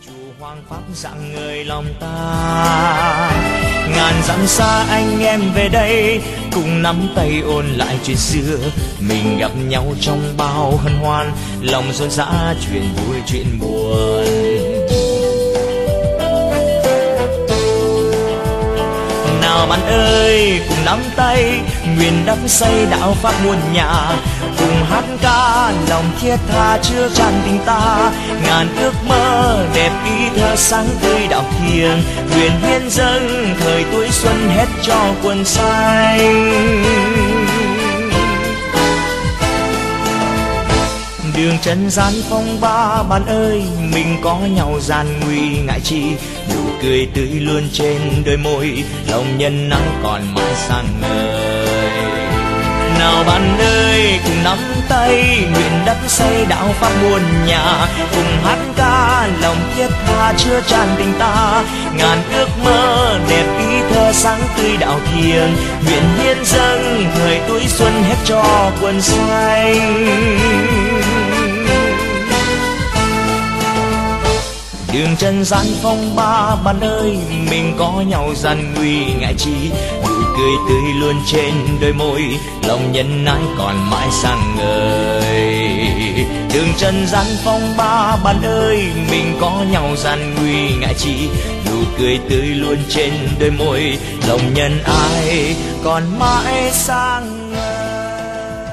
Chủ hoàng pháp dạng người lòng ta, ngàn dặm xa anh em về đây cùng nắm tay ôn lại chuyện xưa. Mình gặp nhau trong bao hân hoan, lòng rộn rã chuyện vui chuyện buồn. Nào bạn ơi cùng nắm tay, nguyện đắp xây đạo pháp muôn nhà, cùng hát ca lòng thiết tha chứa tràn tình ta. Ngàn ước mơ đẹp ý thơ sáng tươi đạo thiêng, nguyện hiến dâng thời tuổi xuân hết cho quần xanh. Đường trần gian phong ba bạn ơi, mình có nhau gian nguy ngại chi. Nụ cười tươi luôn trên đôi môi, lòng nhân ái còn mãi sáng ngời. Nào bạn ơi cùng nắm tay, nguyện đắp xây đạo pháp muôn nhà, cùng hát ca lòng thiết tha chứa tràn tình ta. Ngàn ước mơ đẹp ý thơ sáng tươi đạo thiêng, nguyện hiến dâng thời tuổi xuân hết cho quần xanh. Đường trần gian phong ba bạn ơi, mình có nhau gian nguy ngại chi. Nụ cười tươi luôn trên đôi môi, lòng nhân ái còn mãi sáng ngời. Đường trần gian phong ba bạn ơi, mình có nhau gian nguy ngại chi. Nụ cười tươi luôn trên đôi môi, lòng nhân ái còn mãi sáng ngời.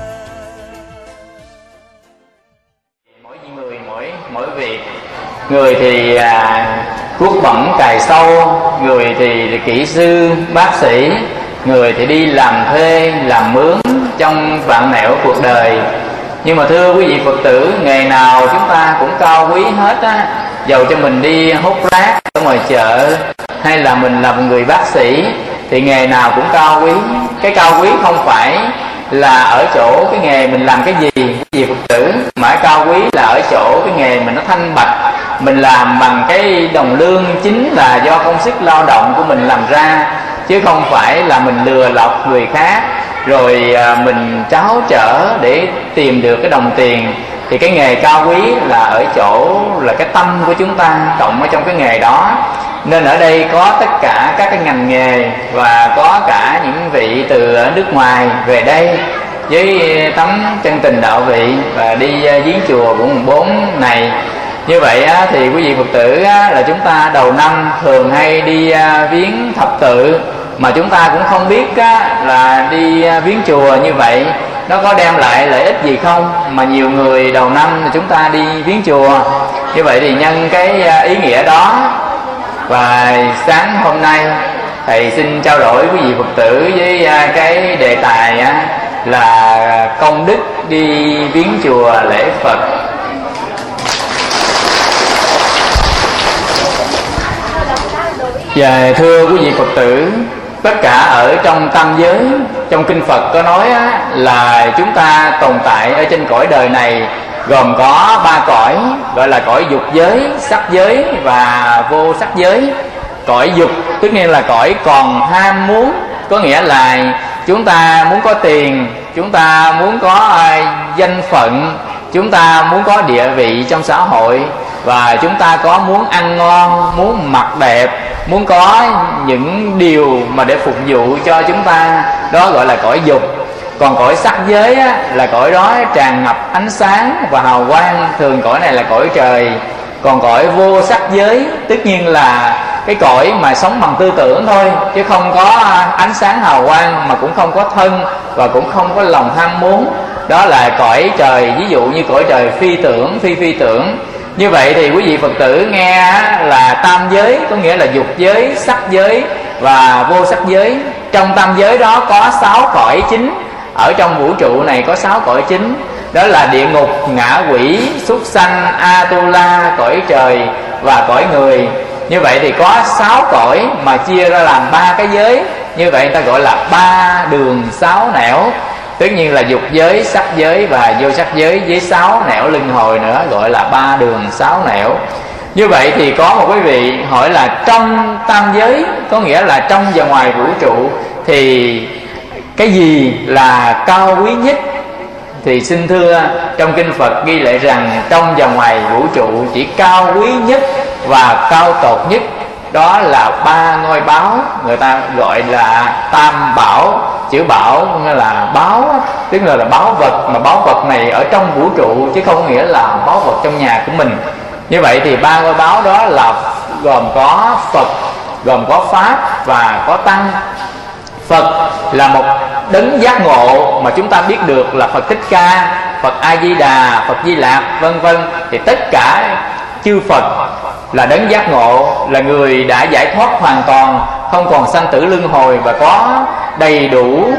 Mỗi việc, người thì cuốc bẩn cày sâu, người thì kỹ sư bác sĩ, người thì đi làm thuê làm mướn trong vạn nẻo cuộc đời. Nhưng mà thưa quý vị Phật tử, nghề nào chúng ta cũng cao quý hết á. Dầu cho mình đi hút rác ở ngoài chợ, hay là mình là một người bác sĩ, thì nghề nào cũng cao quý. Cái cao quý không phải là ở chỗ cái nghề mình làm cái gì quý vị Phật tử, mà cao quý là ở chỗ cái nghề mình nó thanh bạch, mình làm bằng cái đồng lương chính là do công sức lao động của mình làm ra, chứ không phải là mình lừa lọc người khác rồi mình tráo trở để tìm được cái đồng tiền. Thì cái nghề cao quý là ở chỗ là cái tâm của chúng ta cộng ở trong cái nghề đó. Nên ở đây có tất cả các cái ngành nghề, và có cả những vị từ nước ngoài về đây với tấm chân tình đạo vị và đi viếng chùa của mùng 4 này. Như vậy thì quý vị Phật tử là chúng ta đầu năm thường hay đi viếng thập tự, mà chúng ta cũng không biết là đi viếng chùa như vậy nó có đem lại lợi ích gì không, mà nhiều người đầu năm chúng ta đi viếng chùa. Như vậy thì nhân cái ý nghĩa đó, và sáng hôm nay thầy xin trao đổi quý vị Phật tử với cái đề tài là công đức đi viếng chùa lễ Phật. Và thưa quý vị Phật tử, tất cả ở trong tam giới, trong kinh Phật có nói là chúng ta tồn tại ở trên cõi đời này gồm có 3 cõi, gọi là cõi dục giới, sắc giới và vô sắc giới. Cõi dục tất nhiên là cõi còn ham muốn, có nghĩa là chúng ta muốn có tiền, chúng ta muốn có danh phận, chúng ta muốn có địa vị trong xã hội, và chúng ta có muốn ăn ngon, muốn mặc đẹp, muốn có những điều mà để phục vụ cho chúng ta. Đó gọi là cõi dục. Còn cõi sắc giới là cõi đó tràn ngập ánh sáng và hào quang, thường cõi này là cõi trời. Còn cõi vô sắc giới tất nhiên là cái cõi mà sống bằng tư tưởng thôi, chứ không có ánh sáng hào quang, mà cũng không có thân và cũng không có lòng ham muốn. Đó là cõi trời, ví dụ như cõi trời phi tưởng, phi tưởng. Như vậy thì quý vị Phật tử nghe là tam giới, có nghĩa là dục giới, sắc giới và vô sắc giới. Trong tam giới đó có 6 cõi chính. Ở trong vũ trụ này có 6 cõi chính. Đó là địa ngục, ngạ quỷ, súc sanh, Atula, cõi trời và cõi người. Như vậy thì có 6 cõi mà chia ra làm 3 cái giới. Như vậy người ta gọi là 3 đường 6 nẻo. Tất nhiên là dục giới, sắc giới và vô sắc giới với 6 nẻo luân hồi nữa, gọi là 3 đường 6 nẻo. Như vậy thì có một quý vị hỏi là trong tam giới, có nghĩa là trong và ngoài vũ trụ, thì cái gì là cao quý nhất? Thì xin thưa, trong kinh Phật ghi lại rằng trong và ngoài vũ trụ chỉ cao quý nhất và cao tột nhất, đó là 3 ngôi báo, người ta gọi là tam bảo. Chữ bảo nghĩa là báo, tức là báu vật, mà báu vật này ở trong vũ trụ chứ không nghĩa là báu vật trong nhà của mình. Như vậy thì 3 ngôi báo đó là gồm có Phật, gồm có Pháp và có Tăng. Phật là một đấng giác ngộ mà chúng ta biết được là Phật Thích Ca, Phật A Di Đà, Phật Di Lặc, vân vân. Thì tất cả chư Phật là đấng giác ngộ, là người đã giải thoát hoàn toàn, không còn sanh tử luân hồi và có đầy đủ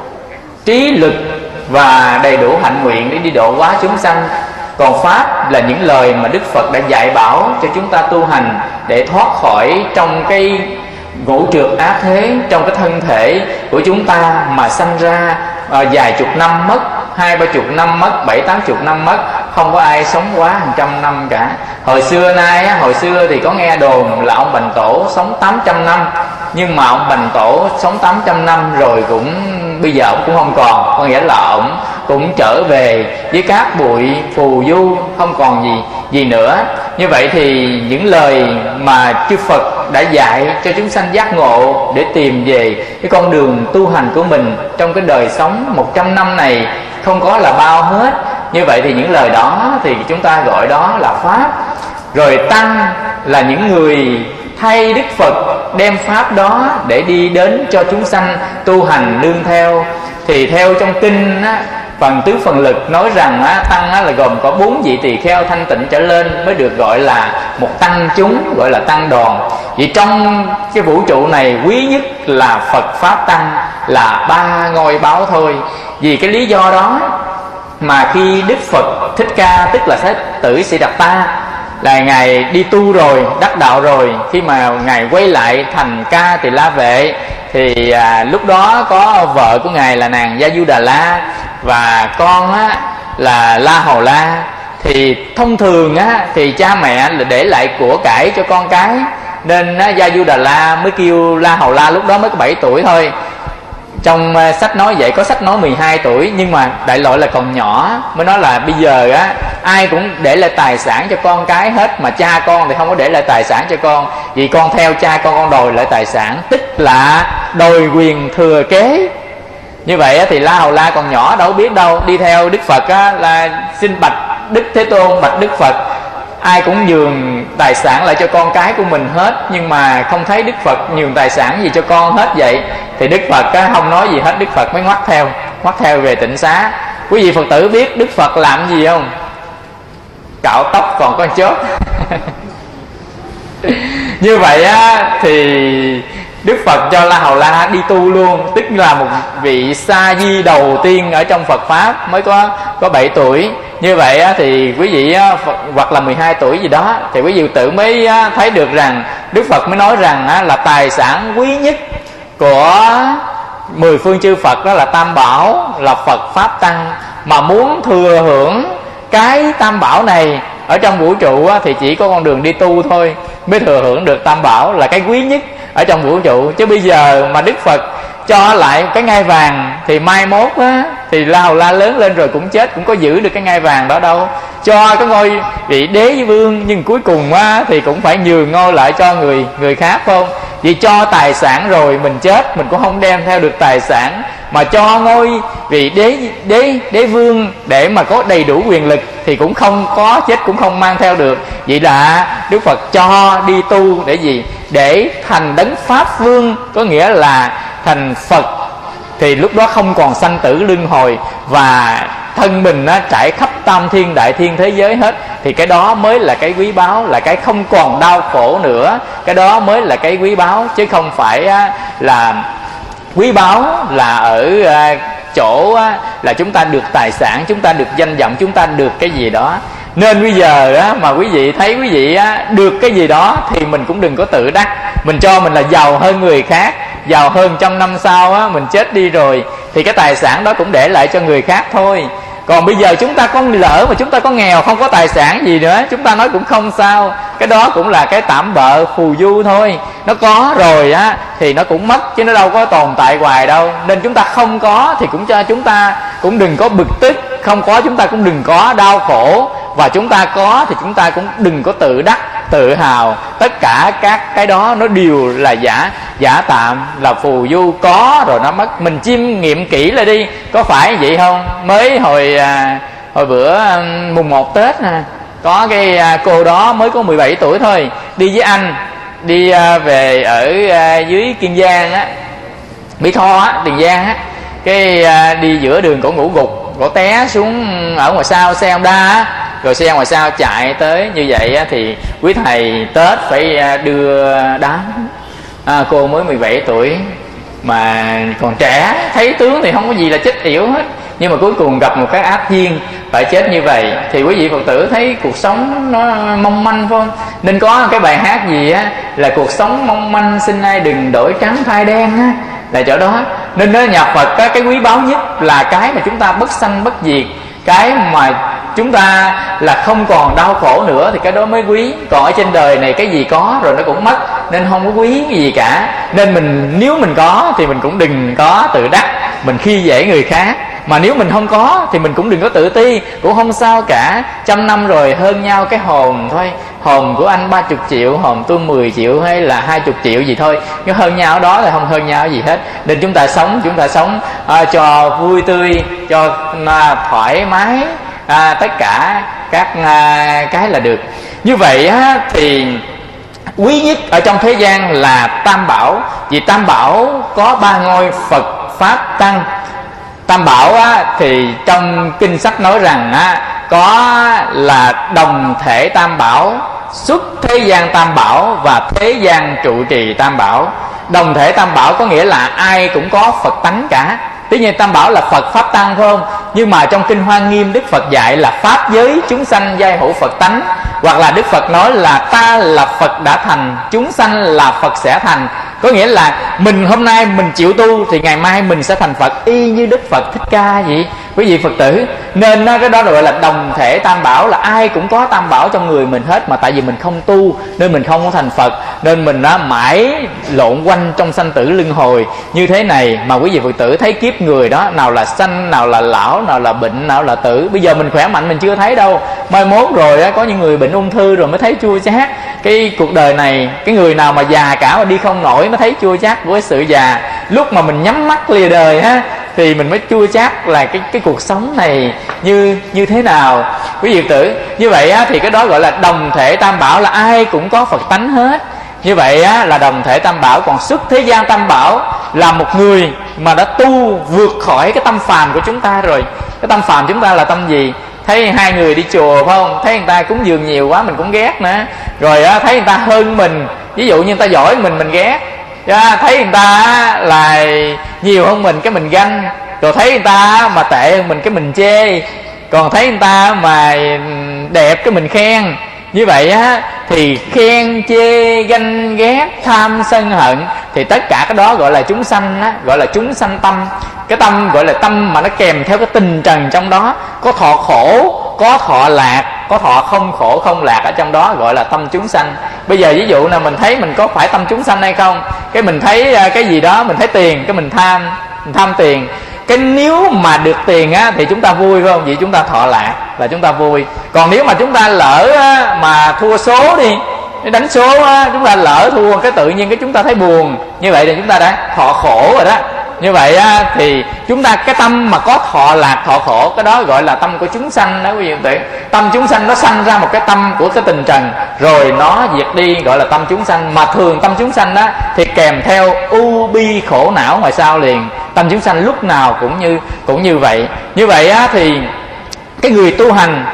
trí lực và đầy đủ hạnh nguyện để đi độ hóa chúng sanh. Còn Pháp là những lời mà Đức Phật đã dạy bảo cho chúng ta tu hành để thoát khỏi trong cái ngũ trượt ác thế, trong cái thân thể của chúng ta mà sanh ra vài chục năm mất, 20-30 năm mất, 70-80 năm mất, không có ai sống quá 100 năm cả. Hồi xưa thì có nghe đồn là ông Bành Tổ sống 800 năm, nhưng mà ông Bành Tổ sống 800 năm rồi cũng bây giờ ông cũng không còn, có nghĩa là ông cũng trở về với cát bụi phù du, không còn gì nữa. Như vậy thì những lời mà chư Phật đã dạy cho chúng sanh giác ngộ để tìm về cái con đường tu hành của mình trong cái đời sống 100 năm này không có là bao hết. Như vậy thì những lời đó thì chúng ta gọi đó là Pháp. Rồi Tăng là những người thay Đức Phật đem Pháp đó để đi đến cho chúng sanh tu hành nương theo. Thì theo trong kinh á, phần tứ phần lực nói rằng á, Tăng á, là gồm có 4 vị tỳ kheo thanh tịnh trở lên mới được gọi là một tăng chúng, gọi là tăng đoàn. Vì trong cái vũ trụ này quý nhất là Phật Pháp Tăng, là 3 ngôi báo thôi. Vì cái lý do đó mà khi Đức Phật Thích Ca, tức là Thái tử Siddhartha, là Ngài đi tu rồi, đắc đạo rồi, khi mà Ngài quay lại thành Ca Tỳ La Vệ thì lúc đó có vợ của Ngài là nàng Gia Du Đà La và con á, là La Hầu La. Thì thông thường á, thì cha mẹ là để lại của cải cho con cái, nên Gia Du Đà La mới kêu La Hầu La lúc đó mới có 7 tuổi thôi. Trong sách nói vậy, có sách nói 12 tuổi, nhưng mà đại loại là còn nhỏ, mới nói là bây giờ á ai cũng để lại tài sản cho con cái hết, mà cha con thì không có để lại tài sản cho con, vì con theo cha con đòi lại tài sản, tức là đòi quyền thừa kế. Như vậy á, thì La Hầu La còn nhỏ đâu biết đâu, đi theo Đức Phật á, là xin bạch Đức Thế Tôn, bạch Đức Phật, ai cũng nhường tài sản lại cho con cái của mình hết, nhưng mà không thấy Đức Phật nhường tài sản gì cho con hết vậy. Thì Đức Phật á, không nói gì hết, Đức Phật mới ngoắt theo về Tịnh Xá. Quý vị Phật tử biết Đức Phật làm gì không? Cạo tóc còn có chốt. Như vậy á, thì Đức Phật cho La Hầu La đi tu luôn, tức là một vị sa di đầu tiên ở trong Phật Pháp, mới có 7 tuổi. Như vậy á, thì quý vị á, hoặc là 12 tuổi gì đó, thì quý vị tự mới thấy được rằng Đức Phật mới nói rằng á, là tài sản quý nhất của 10 phương chư Phật đó là Tam Bảo, là Phật Pháp Tăng. Mà muốn thừa hưởng cái Tam Bảo này ở trong vũ trụ á, thì chỉ có con đường đi tu thôi mới thừa hưởng được Tam Bảo, là cái quý nhất ở trong vũ trụ. Chứ bây giờ mà Đức Phật cho lại cái ngai vàng thì mai mốt á, thì La Hầu La lớn lên rồi cũng chết, cũng có giữ được cái ngai vàng đó đâu. Cho cái ngôi vị đế với vương, nhưng cuối cùng á, thì cũng phải nhường ngôi lại cho người khác, phải không? Vì cho tài sản rồi mình chết mình cũng không đem theo được tài sản, mà cho ngôi vị đế vương để mà có đầy đủ quyền lực thì cũng không có, chết cũng không mang theo được. Vậy là Đức Phật cho đi tu để gì? Để thành đấng Pháp Vương, có nghĩa là thành Phật, thì lúc đó không còn sanh tử luân hồi và thân mình á, trải khắp tam thiên đại thiên thế giới hết. Thì cái đó mới là cái quý báu, là cái không còn đau khổ nữa. Cái đó mới là cái quý báu, chứ không phải á, là quý báu là ở chỗ á, là chúng ta được tài sản, chúng ta được danh vọng, chúng ta được cái gì đó. Nên bây giờ á, mà quý vị thấy quý vị á, được cái gì đó thì mình cũng đừng có tự đắc, mình cho mình là giàu hơn người khác, giàu hơn trong năm sau á, mình chết đi rồi thì cái tài sản đó cũng để lại cho người khác thôi. Còn bây giờ chúng ta có lỡ mà chúng ta có nghèo, không có tài sản gì nữa, chúng ta nói cũng không sao, cái đó cũng là cái tạm bợ phù du thôi. Nó có rồi á thì nó cũng mất, chứ nó đâu có tồn tại hoài đâu. Nên chúng ta không có thì cũng cho chúng ta cũng đừng có bực tức, không có chúng ta cũng đừng có đau khổ, và chúng ta có thì chúng ta cũng đừng có tự đắc tự hào. Tất cả các cái đó nó đều là giả tạm, là phù du, có rồi nó mất. Mình chiêm nghiệm kỹ lại đi, có phải vậy không? Mới hồi bữa mùng 1 Tết có cái cô đó mới có 17 tuổi thôi, đi với anh đi về ở dưới Kiên Giang á, Mỹ Tho á, Tiền Giang á, cái đi giữa đường cổ ngủ gục, cổ té xuống ở ngoài sau xe Honda á, rồi xe ngoài sau chạy tới như vậy á, thì quý thầy Tết phải đưa đám. Cô mới 17 tuổi mà còn trẻ, thấy tướng thì không có gì là chết yểu hết, nhưng mà cuối cùng gặp một cái ác duyên phải chết như vậy. Thì quý vị Phật tử thấy cuộc sống nó mong manh phải không? Nên có cái bài hát gì á là cuộc sống mong manh xin ai đừng đổi trắng thay đen á, là chỗ đó. Nên nó nhà Phật cái quý báu nhất là cái mà chúng ta bất sanh bất diệt, cái mà chúng ta là không còn đau khổ nữa, thì cái đó mới quý. Còn ở trên đời này cái gì có rồi nó cũng mất, nên không có quý cái gì cả. Nên nếu mình có thì mình cũng đừng có tự đắc, mình khi dễ người khác. Mà nếu mình không có thì mình cũng đừng có tự ti, cũng không sao cả. 100 năm rồi hơn nhau cái hồn thôi. Hồn của anh 30 triệu, hồn tôi 10 triệu hay là 20 triệu gì thôi, cái hơn nhau đó là không hơn nhau gì hết. Nên chúng ta sống cho vui tươi, cho thoải mái, tất cả các cái là được. Như vậy thì quý nhất ở trong thế gian là Tam Bảo. Vì Tam Bảo có 3 ngôi Phật Pháp Tăng. Tam Bảo thì trong kinh sách nói rằng có là đồng thể Tam Bảo, xuất thế gian Tam Bảo và thế gian trụ trì Tam Bảo. Đồng thể Tam Bảo có nghĩa là ai cũng có Phật tánh cả. Tuy nhiên Tam Bảo là Phật Pháp Tăng phải không? Nhưng mà trong kinh Hoa Nghiêm Đức Phật dạy là pháp giới chúng sanh giai hữu Phật tánh. Hoặc là Đức Phật nói là ta là Phật đã thành, chúng sanh là Phật sẽ thành. Có nghĩa là mình hôm nay mình chịu tu thì ngày mai mình sẽ thành Phật, y như Đức Phật Thích Ca vậy quý vị Phật tử. Nên cái đó gọi là đồng thể Tam Bảo, là ai cũng có Tam Bảo trong người mình hết. Mà tại vì mình không tu nên mình không có thành Phật, nên mình mãi lộn quanh trong sanh tử luân hồi như thế này. Mà quý vị Phật tử thấy kiếp người đó, nào là sanh, nào là lão, nào là bệnh, nào là tử. Bây giờ mình khỏe mạnh mình chưa thấy đâu, mai mốt rồi có những người bệnh ung thư rồi mới thấy chua chát cái cuộc đời này. Cái người nào mà già cả mà đi không nổi mới thấy chua chát của cái sự già. Lúc mà mình nhắm mắt lìa đời thì mình mới chua chát là cái cuộc sống này như thế nào quý vị Phật tử. Như vậy thì cái đó gọi là đồng thể Tam Bảo, là ai cũng có Phật tánh hết. Như vậy là đồng thể Tam Bảo. Còn xuất thế gian Tam Bảo là một người mà đã tu vượt khỏi cái tâm phàm của chúng ta rồi. Cái tâm phàm chúng ta là tâm gì? Thấy hai người đi chùa phải không, thấy người ta cúng dường nhiều quá mình cũng ghét nữa. Rồi thấy người ta hơn mình, ví dụ như người ta giỏi mình ghét. Thấy người ta là nhiều hơn mình cái mình ganh. Rồi thấy người ta mà tệ hơn mình cái mình chê. Còn thấy người ta mà đẹp cái mình khen. Như vậy thì khen chê ganh ghét tham sân hận thì tất cả cái đó gọi là chúng sanh gọi là chúng sanh tâm. Cái tâm gọi là tâm mà nó kèm theo cái tình trần trong đó, có thọ khổ, có thọ lạc, có thọ không khổ không lạc ở trong đó, gọi là tâm chúng sanh. Bây giờ ví dụ là mình thấy mình có phải tâm chúng sanh hay không, cái mình thấy cái gì đó, mình thấy tiền cái mình tham tiền. Cái nếu mà được tiền thì chúng ta vui phải không? Vậy chúng ta thọ lạc là chúng ta vui. Còn nếu mà chúng ta lỡ mà thua số đi, đánh số chúng ta lỡ thua cái tự nhiên cái chúng ta thấy buồn, như vậy thì chúng ta đã thọ khổ rồi đó. Như vậy thì chúng ta cái tâm mà có thọ lạc thọ khổ, cái đó gọi là tâm của chúng sanh đó quý vị tử. Tâm chúng sanh nó sanh ra một cái tâm của cái tình trần, rồi nó diệt đi, gọi là tâm chúng sanh. Mà thường tâm chúng sanh đó thì kèm theo u bi khổ não ngoài sau liền. Tâm chúng sanh lúc nào cũng như vậy. Như vậy thì cái người tu hành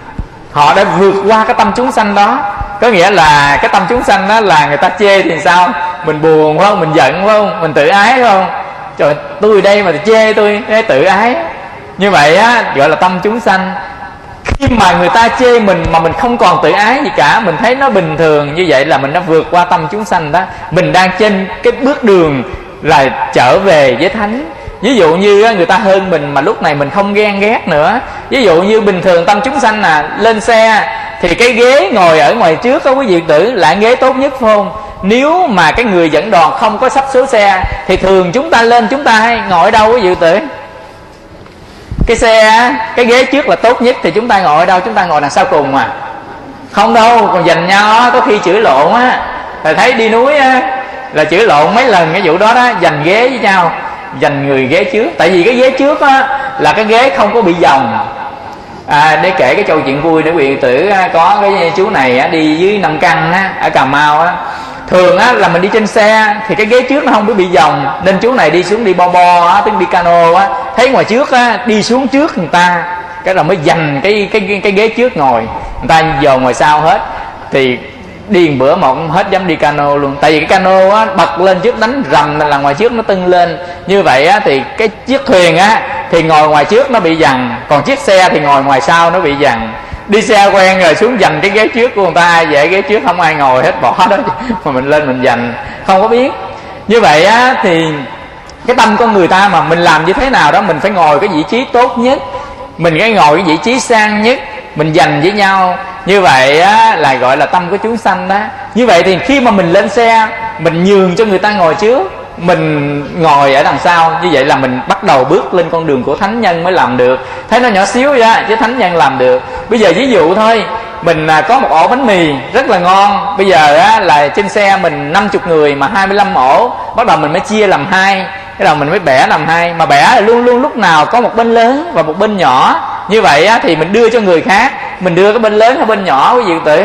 họ đã vượt qua cái tâm chúng sanh đó. Có nghĩa là cái tâm chúng sanh đó là người ta chê thì sao, mình buồn phải không, mình giận phải không, mình tự ái phải không, trời tôi đây mà chê tôi tự ái. Như vậy gọi là tâm chúng sanh. Khi mà người ta chê mình mà mình không còn tự ái gì cả, mình thấy nó bình thường, như vậy là mình đã vượt qua tâm chúng sanh đó. Mình đang trên cái bước đường là trở về với thánh. Ví dụ như người ta hơn mình mà lúc này mình không ghen ghét nữa. Ví dụ như bình thường tâm chúng sanh lên xe thì cái ghế ngồi ở ngoài trước có quý vị tử là ghế tốt nhất phải không? Nếu mà cái người dẫn đoàn không có sắp số xe thì thường chúng ta lên chúng ta hay ngồi ở đâu quý vị tử? Cái xe á, cái ghế trước là tốt nhất thì chúng ta ngồi ở đâu? Chúng ta ngồi đằng sau cùng mà. Không đâu, còn giành nhau á, có khi chửi lộn á. Thầy thấy đi núi á là chửi lộn mấy lần cái vụ đó đó, giành ghế với nhau, giành người ghế trước. Tại vì cái ghế trước á là cái ghế không có bị vòng. Để kể cái câu chuyện vui để quý tử, có cái chú này á, đi dưới Nam Căn á, ở Cà Mau á. Thường á là mình đi trên xe thì cái ghế trước nó không có bị vòng, nên chú này đi xuống đi bo á, tiếng đi cano á, thấy ngoài trước á đi xuống trước người ta, cái rồi mới giành cái ghế trước ngồi, người ta dồn ngoài sau hết. Thì đi một bữa mà không hết dám đi cano luôn, tại vì cái cano á bật lên trước đánh rầm là ngoài trước nó tưng lên. Như vậy á thì cái chiếc thuyền á thì ngồi ngoài trước nó bị dằn, còn chiếc xe thì ngồi ngoài sau nó bị dằn. Đi xe quen rồi xuống giành cái ghế trước của người ta, vậy ghế trước không ai ngồi hết, bỏ đó mà mình lên mình giành không có biết. Như vậy á thì cái tâm con người ta mà mình làm như thế nào đó, mình phải ngồi cái vị trí tốt nhất, mình phải ngồi cái vị trí sang nhất, mình giành với nhau. Như vậy á là gọi là tâm của chúng sanh đó. Như vậy thì khi mà mình lên xe, mình nhường cho người ta ngồi trước, mình ngồi ở đằng sau. Như vậy là mình bắt đầu bước lên con đường của thánh nhân mới làm được. Thấy nó nhỏ xíu vậy chứ thánh nhân làm được. Bây giờ ví dụ thôi, mình có một ổ bánh mì rất là ngon. Bây giờ á, là trên xe mình 50 người mà 25 ổ, bắt đầu mình mới chia làm hai, cái đầu mình mới bẻ làm hai. Mà bẻ là luôn luôn lúc nào có một bên lớn và một bên nhỏ. Như vậy á, thì mình đưa cho người khác, mình đưa cái bên lớn hay bên nhỏ quý vị tử?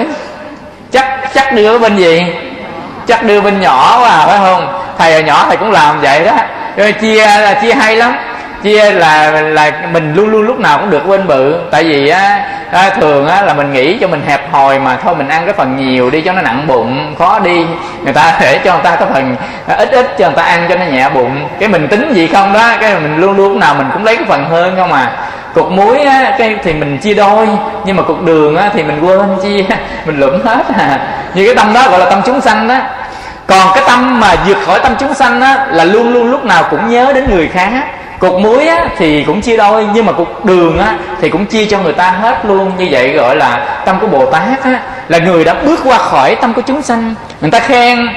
Chắc đưa cái bên gì? Chắc đưa bên nhỏ quá phải không? Thầy hồi nhỏ thầy cũng làm vậy đó. Rồi chia hay lắm. Chia là mình luôn luôn lúc nào cũng được bên bự. Tại vì thường là mình nghĩ cho mình hẹp hòi mà, thôi mình ăn cái phần nhiều đi cho nó nặng bụng, khó đi. Người ta để cho người ta cái phần ít cho người ta ăn cho nó nhẹ bụng. Cái mình tính gì không đó, cái mình luôn luôn lúc nào mình cũng lấy cái phần hơn không à. Cục muối á, thì mình chia đôi, nhưng mà cục đường á, thì mình quên chia, mình lụm hết à. Như cái tâm đó gọi là tâm chúng sanh đó. Còn cái tâm mà vượt khỏi tâm chúng sanh á, là luôn luôn lúc nào cũng nhớ đến người khác. Cục muối á, thì cũng chia đôi, nhưng mà cục đường á, thì cũng chia cho người ta hết luôn. Như vậy gọi là tâm của Bồ Tát á, là người đã bước qua khỏi tâm của chúng sanh. Người ta khen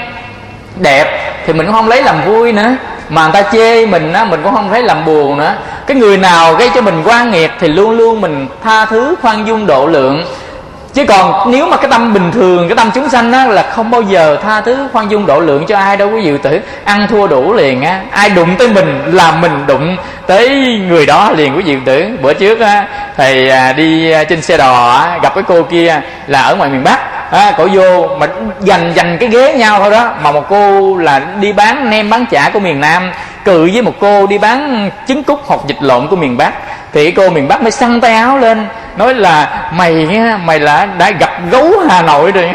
đẹp thì mình cũng không lấy làm vui nữa, mà người ta chê mình á, mình cũng không thấy làm buồn nữa. Cái người nào gây cho mình oan nghiệt thì luôn luôn mình tha thứ, khoan dung, độ lượng. Chứ còn nếu mà cái tâm bình thường, cái tâm chúng sanh á, là không bao giờ tha thứ, khoan dung, độ lượng cho ai đâu quý vị tử. Ăn thua đủ liền á. Ai đụng tới mình là mình đụng tới người đó liền quý vị tử. Bữa trước á, thầy đi trên xe đò á, gặp cái cô kia là ở ngoài miền Bắc. Cổ vô mà giành cái ghế nhau thôi đó. Mà một cô là đi bán nem bán chả của miền Nam cự với một cô đi bán trứng cút hột vịt lộn của miền Bắc. Thì cô miền Bắc mới xăng tay áo lên, nói là mày là đã gặp gấu Hà Nội rồi.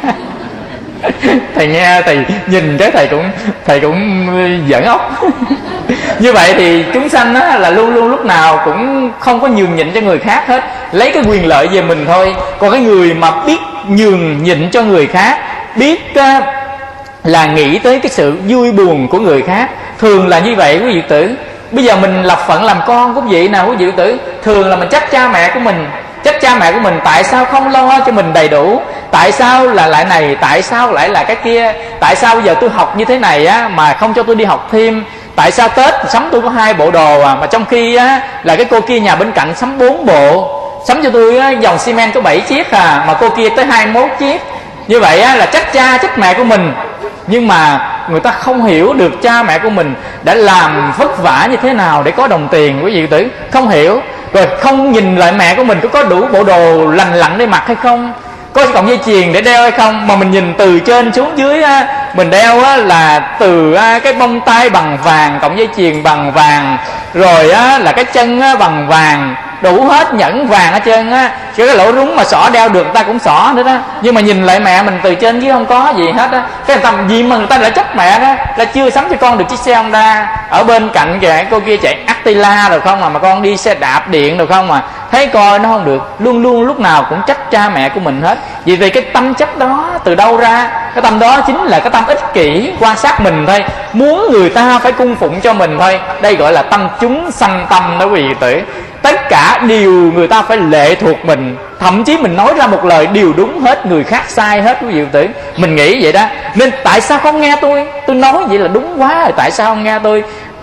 Thầy nghe, thầy nhìn cái thầy cũng giỡn ốc. Như vậy thì chúng sanh á, là luôn luôn lúc nào cũng không có nhường nhịn cho người khác hết, lấy cái quyền lợi về mình thôi. Còn cái người mà biết nhường nhịn cho người khác, biết là nghĩ tới cái sự vui buồn của người khác, thường là như vậy quý vị tử. Bây giờ mình lập phận làm con cũng vậy nào quý vị tử. Thường là mình trách cha mẹ của mình, trách cha mẹ của mình tại sao không lo cho mình đầy đủ, tại sao là lại này, tại sao lại là cái kia, tại sao bây giờ tôi học như thế này á mà không cho tôi đi học thêm, tại sao Tết sắm tôi có 2 bộ đồ mà trong khi á là cái cô kia nhà bên cạnh sắm 4 bộ, sắm cho tôi á, dòng xi men có 7 chiếc mà cô kia tới 21 chiếc. Như vậy á, là trách cha trách mẹ của mình. Nhưng mà người ta không hiểu được cha mẹ của mình đã làm vất vả như thế nào để có đồng tiền quý vị tử. Không hiểu. Rồi không nhìn lại mẹ của mình có đủ bộ đồ lành lặn để mặc hay không, có cọng dây chuyền để đeo hay không. Mà mình nhìn từ trên xuống dưới á, mình đeo á, là từ cái bông tai bằng vàng, cọng dây chuyền bằng vàng, rồi á, là cái chân á, bằng vàng, đủ hết nhẫn vàng hết trơn á. Chứ cái lỗ rúng mà xỏ đeo được người ta cũng xỏ nữa đó. Nhưng mà nhìn lại mẹ mình từ trên dưới không có gì hết á. Cái tầm gì mà người ta đã trách mẹ đó, là chưa sắm cho con được chiếc xe Honda, ở bên cạnh kìa cô kia chạy Attila rồi không mà con đi xe đạp điện rồi không mà thấy coi nó không được. Luôn luôn lúc nào cũng trách cha mẹ của mình hết. Vì cái tâm trách đó từ đâu ra? Cái tâm đó chính là cái tâm ích kỷ, quan sát mình thôi, muốn người ta phải cung phụng cho mình thôi. Đây gọi là tâm chúng sanh tâm đó quý vị tử. Tất cả điều người ta phải lệ thuộc mình. Thậm chí mình nói ra một lời điều đúng hết, người khác sai hết quý vị tử. Mình nghĩ vậy đó. Nên tại sao không nghe tôi? Tôi nói vậy là đúng quá rồi, tại sao không nghe tôi?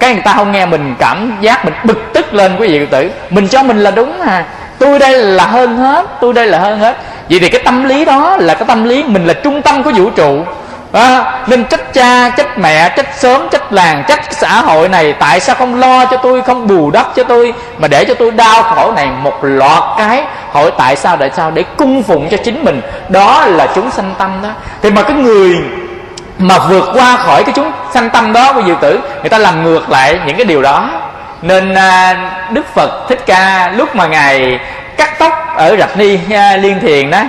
cái người ta không nghe mình cảm giác mình bực tức lên quý vị Phật tử. Mình cho mình là đúng à, tôi đây là hơn hết, tôi đây là hơn hết. Vậy thì cái tâm lý đó là cái tâm lý mình là trung tâm của vũ trụ. Nên trách cha, trách mẹ, trách xóm, trách làng, trách xã hội này, tại sao không lo cho tôi, không bù đắp cho tôi, mà để cho tôi đau khổ này một loạt cái. Hỏi tại sao để cung phụng cho chính mình. Đó là chúng sanh tâm đó. Thì mà cái người mà vượt qua khỏi cái chúng sanh tâm đó quý vị tử, người ta làm ngược lại những cái điều đó. Nên Đức Phật Thích Ca lúc mà ngài cắt tóc ở Rạch Ni Liên Thiền đó,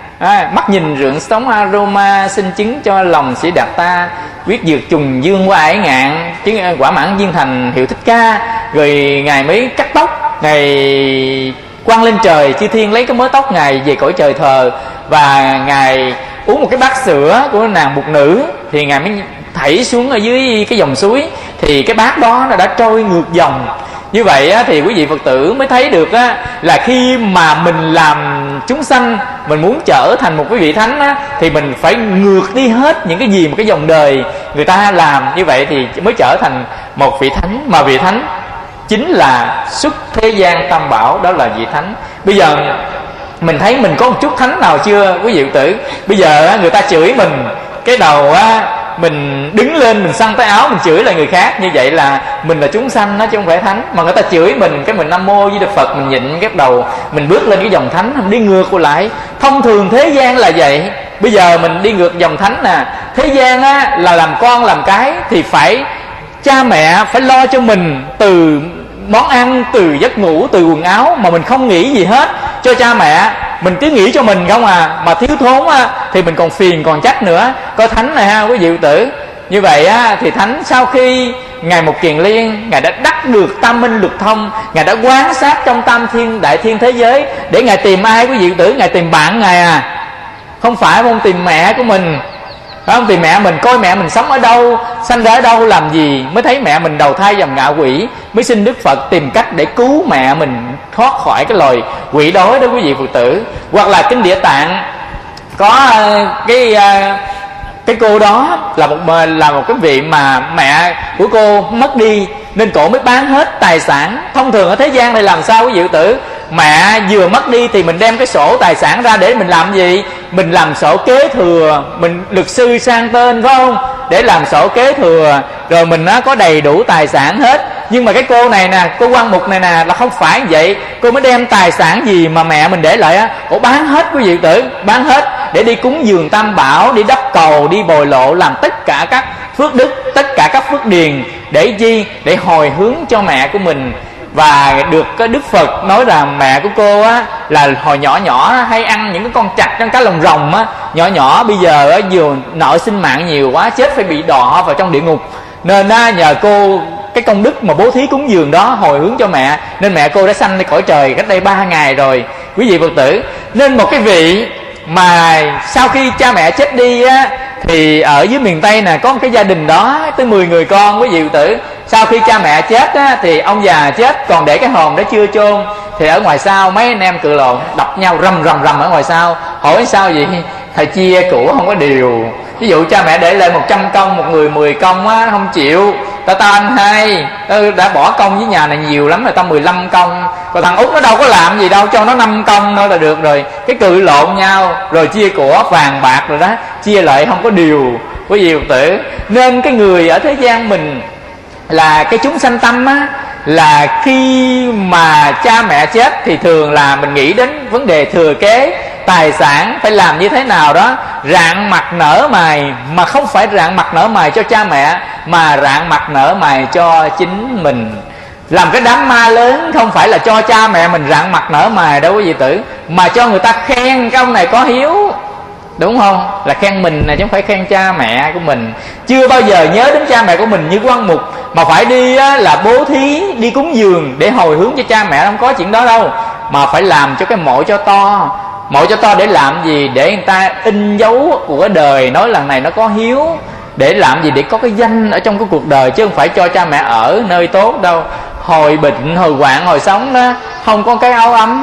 mắt nhìn rượng sống aroma, xin chứng cho lòng sĩ đạt ta, quyết dược trùng dương qua ải ngạn, chứng quả mãn viên thành hiệu Thích Ca. Rồi ngài mới cắt tóc, ngài quăng lên trời, chư thiên lấy cái mớ tóc ngài về cõi trời thờ. Và ngài uống một cái bát sữa của nàng Mục Nữ, thì ngài mới thảy xuống ở dưới cái dòng suối, thì cái bát đó nó đã trôi ngược dòng. Như vậy thì quý vị Phật tử mới thấy được là khi mà mình làm chúng sanh, mình muốn trở thành một cái vị thánh thì mình phải ngược đi hết những cái gì mà cái dòng đời người ta làm. Như vậy thì mới trở thành một vị thánh. Mà vị thánh chính là xuất thế gian tam bảo, đó là vị thánh. Bây giờ mình thấy mình có một chút thánh nào chưa quý vị Phật tử? Bây giờ người ta chửi mình, cái đầu mình đứng lên mình xăng tay áo mình chửi lại người khác, như vậy là mình là chúng sanh đó chứ không phải thánh. Mà người ta chửi mình, cái mình Nam Mô Di Đà Phật, mình nhịn cái đầu mình bước lên cái dòng thánh, mình đi ngược lại. Thông thường thế gian là vậy. Bây giờ mình đi ngược dòng thánh nè. Thế gian là làm con làm cái thì phải cha mẹ phải lo cho mình, từ món ăn, từ giấc ngủ, từ quần áo, mà mình không nghĩ gì hết cho cha mẹ, mình cứ nghĩ cho mình không à. Mà thiếu thốn thì mình còn phiền còn trách nữa. Coi thánh này ha quý vị Phật tử. Như vậy thì thánh sau khi ngài Mục Kiền Liên, ngài đã đắc được tam minh lục thông, ngài đã quan sát trong tam thiên đại thiên thế giới để ngài tìm ai quý vị Phật tử? Ngài tìm bạn ngài à, không phải không tìm mẹ của mình, phải không? Tìm mẹ mình, coi mẹ mình sống ở đâu, sanh ra ở đâu, làm gì, mới thấy mẹ mình đầu thai dòng ngạ quỷ, mới xin Đức Phật tìm cách để cứu mẹ mình thoát khỏi cái loài quỷ đói đó quý vị Phật tử. Hoặc là kinh Địa Tạng có cái cô đó là một cái vị mà mẹ của cô mất đi, nên cổ mới bán hết tài sản. Thông thường ở thế gian này làm sao quý vị Phật tử? Mẹ vừa mất đi thì mình đem cái sổ tài sản ra để mình làm gì? Mình làm sổ kế thừa, mình luật sư sang tên phải không? Để làm sổ kế thừa, rồi mình có đầy đủ tài sản hết. Nhưng mà cái cô này nè, cô Quan Mục này nè, là không phải vậy. Cô mới đem tài sản gì mà mẹ mình để lại cô bán hết quý vị tử, bán hết để đi cúng dường tam bảo, đi đắp cầu, đi bồi lộ, làm tất cả các phước đức, tất cả các phước điền. Để chi? Để hồi hướng cho mẹ của mình. Và được cái Đức Phật nói rằng mẹ của cô là hồi nhỏ nhỏ hay ăn những cái con trạch, con cá lồng rồng nhỏ nhỏ, bây giờ vừa nợ sinh mạng nhiều quá, chết phải bị đọa vào trong địa ngục. Nên nhờ cô cái công đức mà bố thí cúng dường đó hồi hướng cho mẹ, nên mẹ cô đã sanh lên cõi trời cách đây 3 ngày rồi quý vị Phật tử. Nên một cái vị mà sau khi cha mẹ chết đi thì ở dưới miền Tây nè có một cái gia đình đó tới 10 người con quý vị Phật tử. Sau khi cha mẹ chết thì ông già chết còn để cái hồn đó chưa chôn, thì ở ngoài sau mấy anh em cự lộn đập nhau rầm ở ngoài sau. Hỏi sao vậy? Thầy chia của không có điều. Ví dụ cha mẹ để lại 100 công, một người 10 công không chịu, ta ăn hai, đã bỏ công với nhà này nhiều lắm rồi, ta 15 công. Còn thằng Út nó đâu có làm gì đâu, cho nó 5 công thôi là được rồi. Cái cự lộn nhau rồi chia của vàng bạc rồi đó, chia lại không có điều quý vị Phật tử. Nên cái người ở thế gian mình là cái chúng sanh tâm là khi mà cha mẹ chết thì thường là mình nghĩ đến vấn đề thừa kế tài sản, phải làm như thế nào đó rạng mặt nở mày, mà không phải rạng mặt nở mày cho cha mẹ, mà rạng mặt nở mày cho chính mình. Làm cái đám ma lớn không phải là cho cha mẹ mình rạng mặt nở mày đâu quý vị tử, mà cho người ta khen cái ông này có hiếu, đúng không? Là khen mình này chứ không phải khen cha mẹ của mình. Chưa bao giờ nhớ đến cha mẹ của mình như Quan Mục, mà phải đi là bố thí, đi cúng dường để hồi hướng cho cha mẹ, không có chuyện đó đâu. Mà phải làm cho cái mộ cho to. Mộ cho to để làm gì? Để người ta in dấu của cái đời, nói lần này nó có hiếu. Để làm gì? Để có cái danh ở trong cái cuộc đời, chứ không phải cho cha mẹ ở nơi tốt đâu. Hồi bệnh, hồi hoạn, hồi sống đó không có cái áo ấm,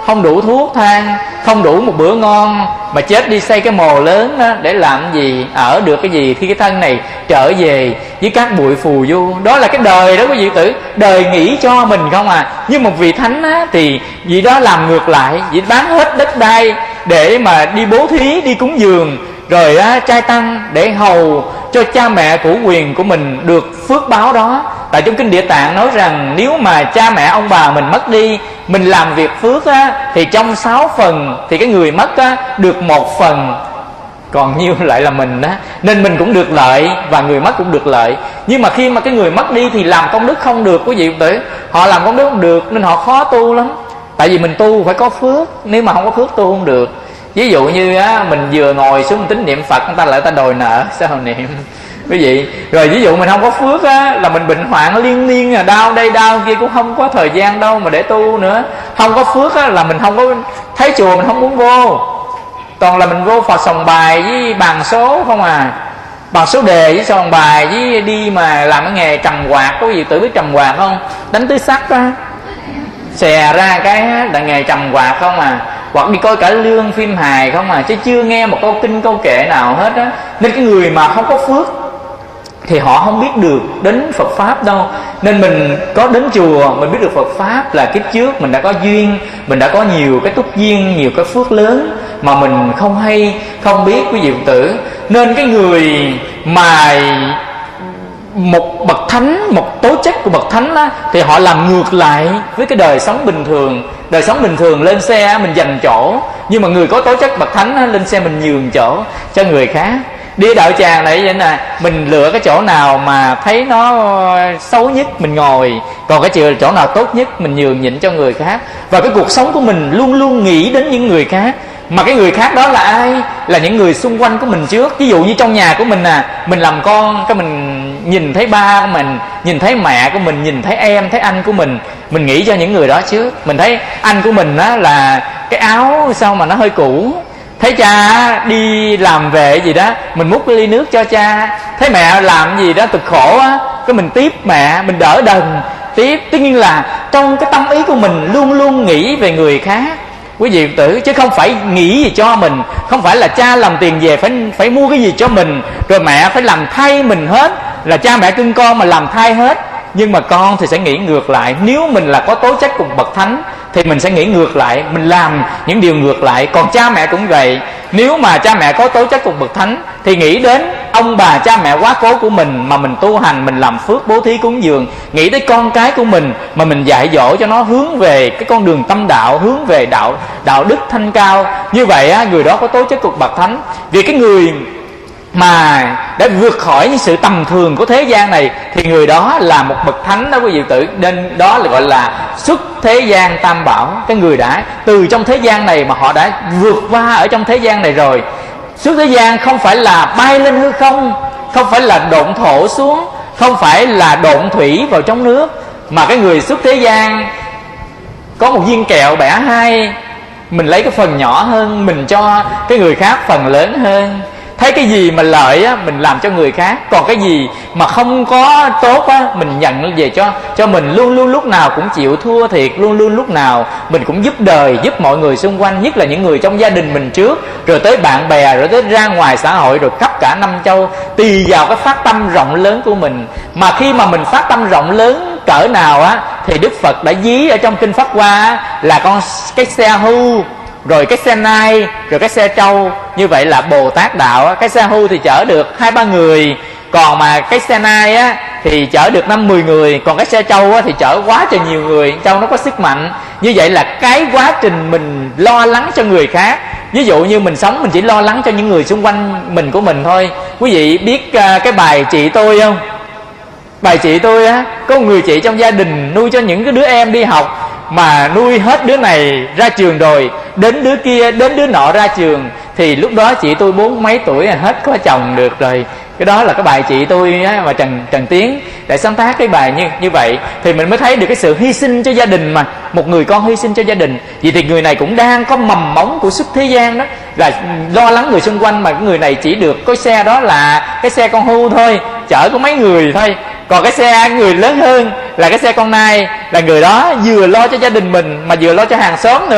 không đủ thuốc thang, không đủ một bữa ngon, mà chết đi xây cái mồ lớn đó để làm gì, ở được cái gì khi cái thân này trở về với các bụi phù du. Đó là cái đời đó quý vị tử, đời nghĩ cho mình không à. Nhưng một vị thánh á, thì vị đó làm ngược lại, vị bán hết đất đai để mà đi bố thí, đi cúng dường, rồi trai tăng để hầu cho cha mẹ cửu quyền của mình được phước báo đó. Tại trong kinh Địa Tạng nói rằng nếu mà cha mẹ ông bà mình mất đi, mình làm việc phước á, thì trong 6 phần thì cái người mất á, được 1 phần, còn nhiêu lại là mình á. Nên mình cũng được lợi và người mất cũng được lợi. Nhưng mà khi mà cái người mất đi thì làm công đức không được quý vị tử. Họ làm công đức không được nên họ khó tu lắm. Tại vì mình tu phải có phước, nếu mà không có phước tu không được. Ví dụ như á, mình vừa ngồi xuống tính niệm Phật, người ta lại ta đòi nợ, sao niệm quý vị. Rồi ví dụ mình không có phước á, là mình bệnh hoạn liên miên, đau đây đau kia, cũng không có thời gian đâu mà để tu nữa. Không có phước á, là mình không có thấy chùa mình không muốn vô, toàn là mình vô Phật sòng bài với bàn số không à, bằng số đề với sòng bài, với đi mà làm cái nghề trầm quạt. Có gì tự biết trầm quạt không? Đánh tứ sắc á, xè ra cái là nghề trầm quạt không à. Hoặc đi coi cả lương phim hài không à, chứ chưa nghe một câu kinh câu kệ nào hết á. Nên cái người mà không có phước thì họ không biết được đến Phật Pháp đâu. Nên mình có đến chùa, mình biết được Phật Pháp là kiếp trước mình đã có duyên, mình đã có nhiều cái túc duyên, nhiều cái phước lớn mà mình không hay, không biết quý vị Phật tử. Nên cái người mà một bậc thánh, một tố chất của bậc thánh á, thì họ làm ngược lại với cái đời sống bình thường. Đời sống bình thường lên xe mình dành chỗ, nhưng mà người có tố chất bậc thánh á, lên xe mình nhường chỗ cho người khác. Đi đạo tràng này vậy nè, mình lựa cái chỗ nào mà thấy nó xấu nhất mình ngồi, còn cái chỗ nào tốt nhất mình nhường nhịn cho người khác. Và cái cuộc sống của mình luôn luôn nghĩ đến những người khác. Mà cái người khác đó là ai? Là những người xung quanh của mình trước. Ví dụ như trong nhà của mình nè, mình làm con, cái mình nhìn thấy ba của mình, nhìn thấy mẹ của mình, nhìn thấy em, thấy anh của mình nghĩ cho những người đó trước. Mình thấy anh của mình á là cái áo sao mà nó hơi cũ, thấy cha đi làm về gì đó, mình múc cái ly nước cho cha. Thấy mẹ làm gì đó cực khổ á, cái mình tiếp mẹ, mình đỡ đần tiếp. Tất nhiên là trong cái tâm ý của mình luôn luôn nghĩ về người khác quý vị Phật tử, chứ không phải nghĩ gì cho mình. Không phải là cha làm tiền về phải mua cái gì cho mình, rồi mẹ phải làm thay mình hết, là cha mẹ cưng con mà làm thay hết. Nhưng mà con thì sẽ nghĩ ngược lại. Nếu mình là có tố chất cùng bậc thánh thì mình sẽ nghĩ ngược lại, mình làm những điều ngược lại. Còn cha mẹ cũng vậy. Nếu mà cha mẹ có tố chất cùng bậc thánh thì nghĩ đến ông bà cha mẹ quá cố của mình mà mình tu hành, mình làm phước bố thí cúng dường. Nghĩ tới con cái của mình mà mình dạy dỗ cho nó hướng về cái con đường tâm đạo, hướng về đạo đức thanh cao. Như vậy á, người đó có tố chất cùng bậc thánh. Vì cái người mà đã vượt khỏi những sự tầm thường của thế gian này thì người đó là một bậc thánh đó quý vị tử. Nên đó là gọi là xuất thế gian tam bảo. Cái người đã từ trong thế gian này mà họ đã vượt qua ở trong thế gian này rồi. Xuất thế gian không phải là bay lên hư không, không phải là độn thổ xuống, không phải là độn thủy vào trong nước, mà cái người xuất thế gian có một viên kẹo bẻ hai, mình lấy cái phần nhỏ hơn, mình cho cái người khác phần lớn hơn. Thấy cái gì mà lợi á, mình làm cho người khác. Còn cái gì mà không có tốt á, mình nhận về cho mình. Luôn luôn lúc nào cũng chịu thua thiệt, luôn luôn lúc nào mình cũng giúp đời, giúp mọi người xung quanh. Nhất là những người trong gia đình mình trước, rồi tới bạn bè, rồi tới ra ngoài xã hội, rồi khắp cả năm châu. Tùy vào cái phát tâm rộng lớn của mình. Mà khi mà mình phát tâm rộng lớn cỡ nào á, thì Đức Phật đã dí ở trong kinh Pháp Hoa là cái xe hưu, rồi cái xe nai, rồi cái xe trâu. Như vậy là Bồ Tát đạo á. Cái xe hưu thì chở được 2-3 người, còn mà cái xe nai á thì chở được 5-10 người, còn cái xe trâu á thì chở quá trời nhiều người. Trâu nó có sức mạnh. Như vậy là cái quá trình mình lo lắng cho người khác. Ví dụ như mình sống, mình chỉ lo lắng cho những người xung quanh mình của mình thôi. Quý vị biết cái bài Chị Tôi không? Bài Chị Tôi á, có một người chị trong gia đình nuôi cho những cái đứa em đi học, mà nuôi hết đứa này ra trường rồi đến đứa kia, đến đứa nọ ra trường, thì lúc đó chị tôi 40 mấy tuổi hết có chồng được rồi. Cái đó là cái bài Chị Tôi á, mà Trần Tiến để sáng tác cái bài như vậy. Thì mình mới thấy được cái sự hy sinh cho gia đình, mà một người con hy sinh cho gia đình. Vì thì người này cũng đang có mầm móng của xuất thế gian đó, là lo lắng người xung quanh. Mà cái người này chỉ được cái xe đó là cái xe con hưu thôi, chở có mấy người thôi. Còn cái xe người lớn hơn là cái xe con nai, là người đó vừa lo cho gia đình mình mà vừa lo cho hàng xóm nữa.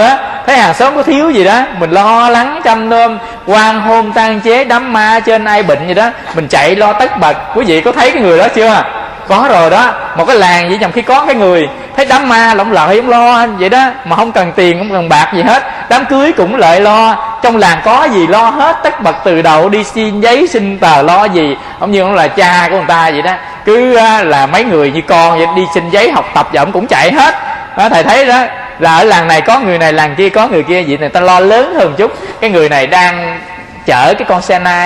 thấy hàng xóm có thiếu gì đó, mình lo lắng chăm nom, quan hôn tang chế đám ma trên ai bệnh gì đó, mình chạy lo tất bật. Quý vị có thấy cái người đó chưa? Có rồi đó. Một cái làng vậy, nhằm khi có cái người thấy đám ma lỏng lợi không lo vậy đó, mà không cần tiền không cần bạc gì hết, đám cưới cũng lợi lo, trong làng có gì lo hết, tất bật từ đầu đi xin giấy xin tờ lo gì, không như ông là cha của người ta vậy đó, cứ là mấy người như con vậy đi xin giấy học tập và ông cũng chạy hết đó. Thầy thấy đó là ở làng này có người này, làng kia có người kia, vậy người ta lo lớn hơn chút. Cái người này đang chở cái con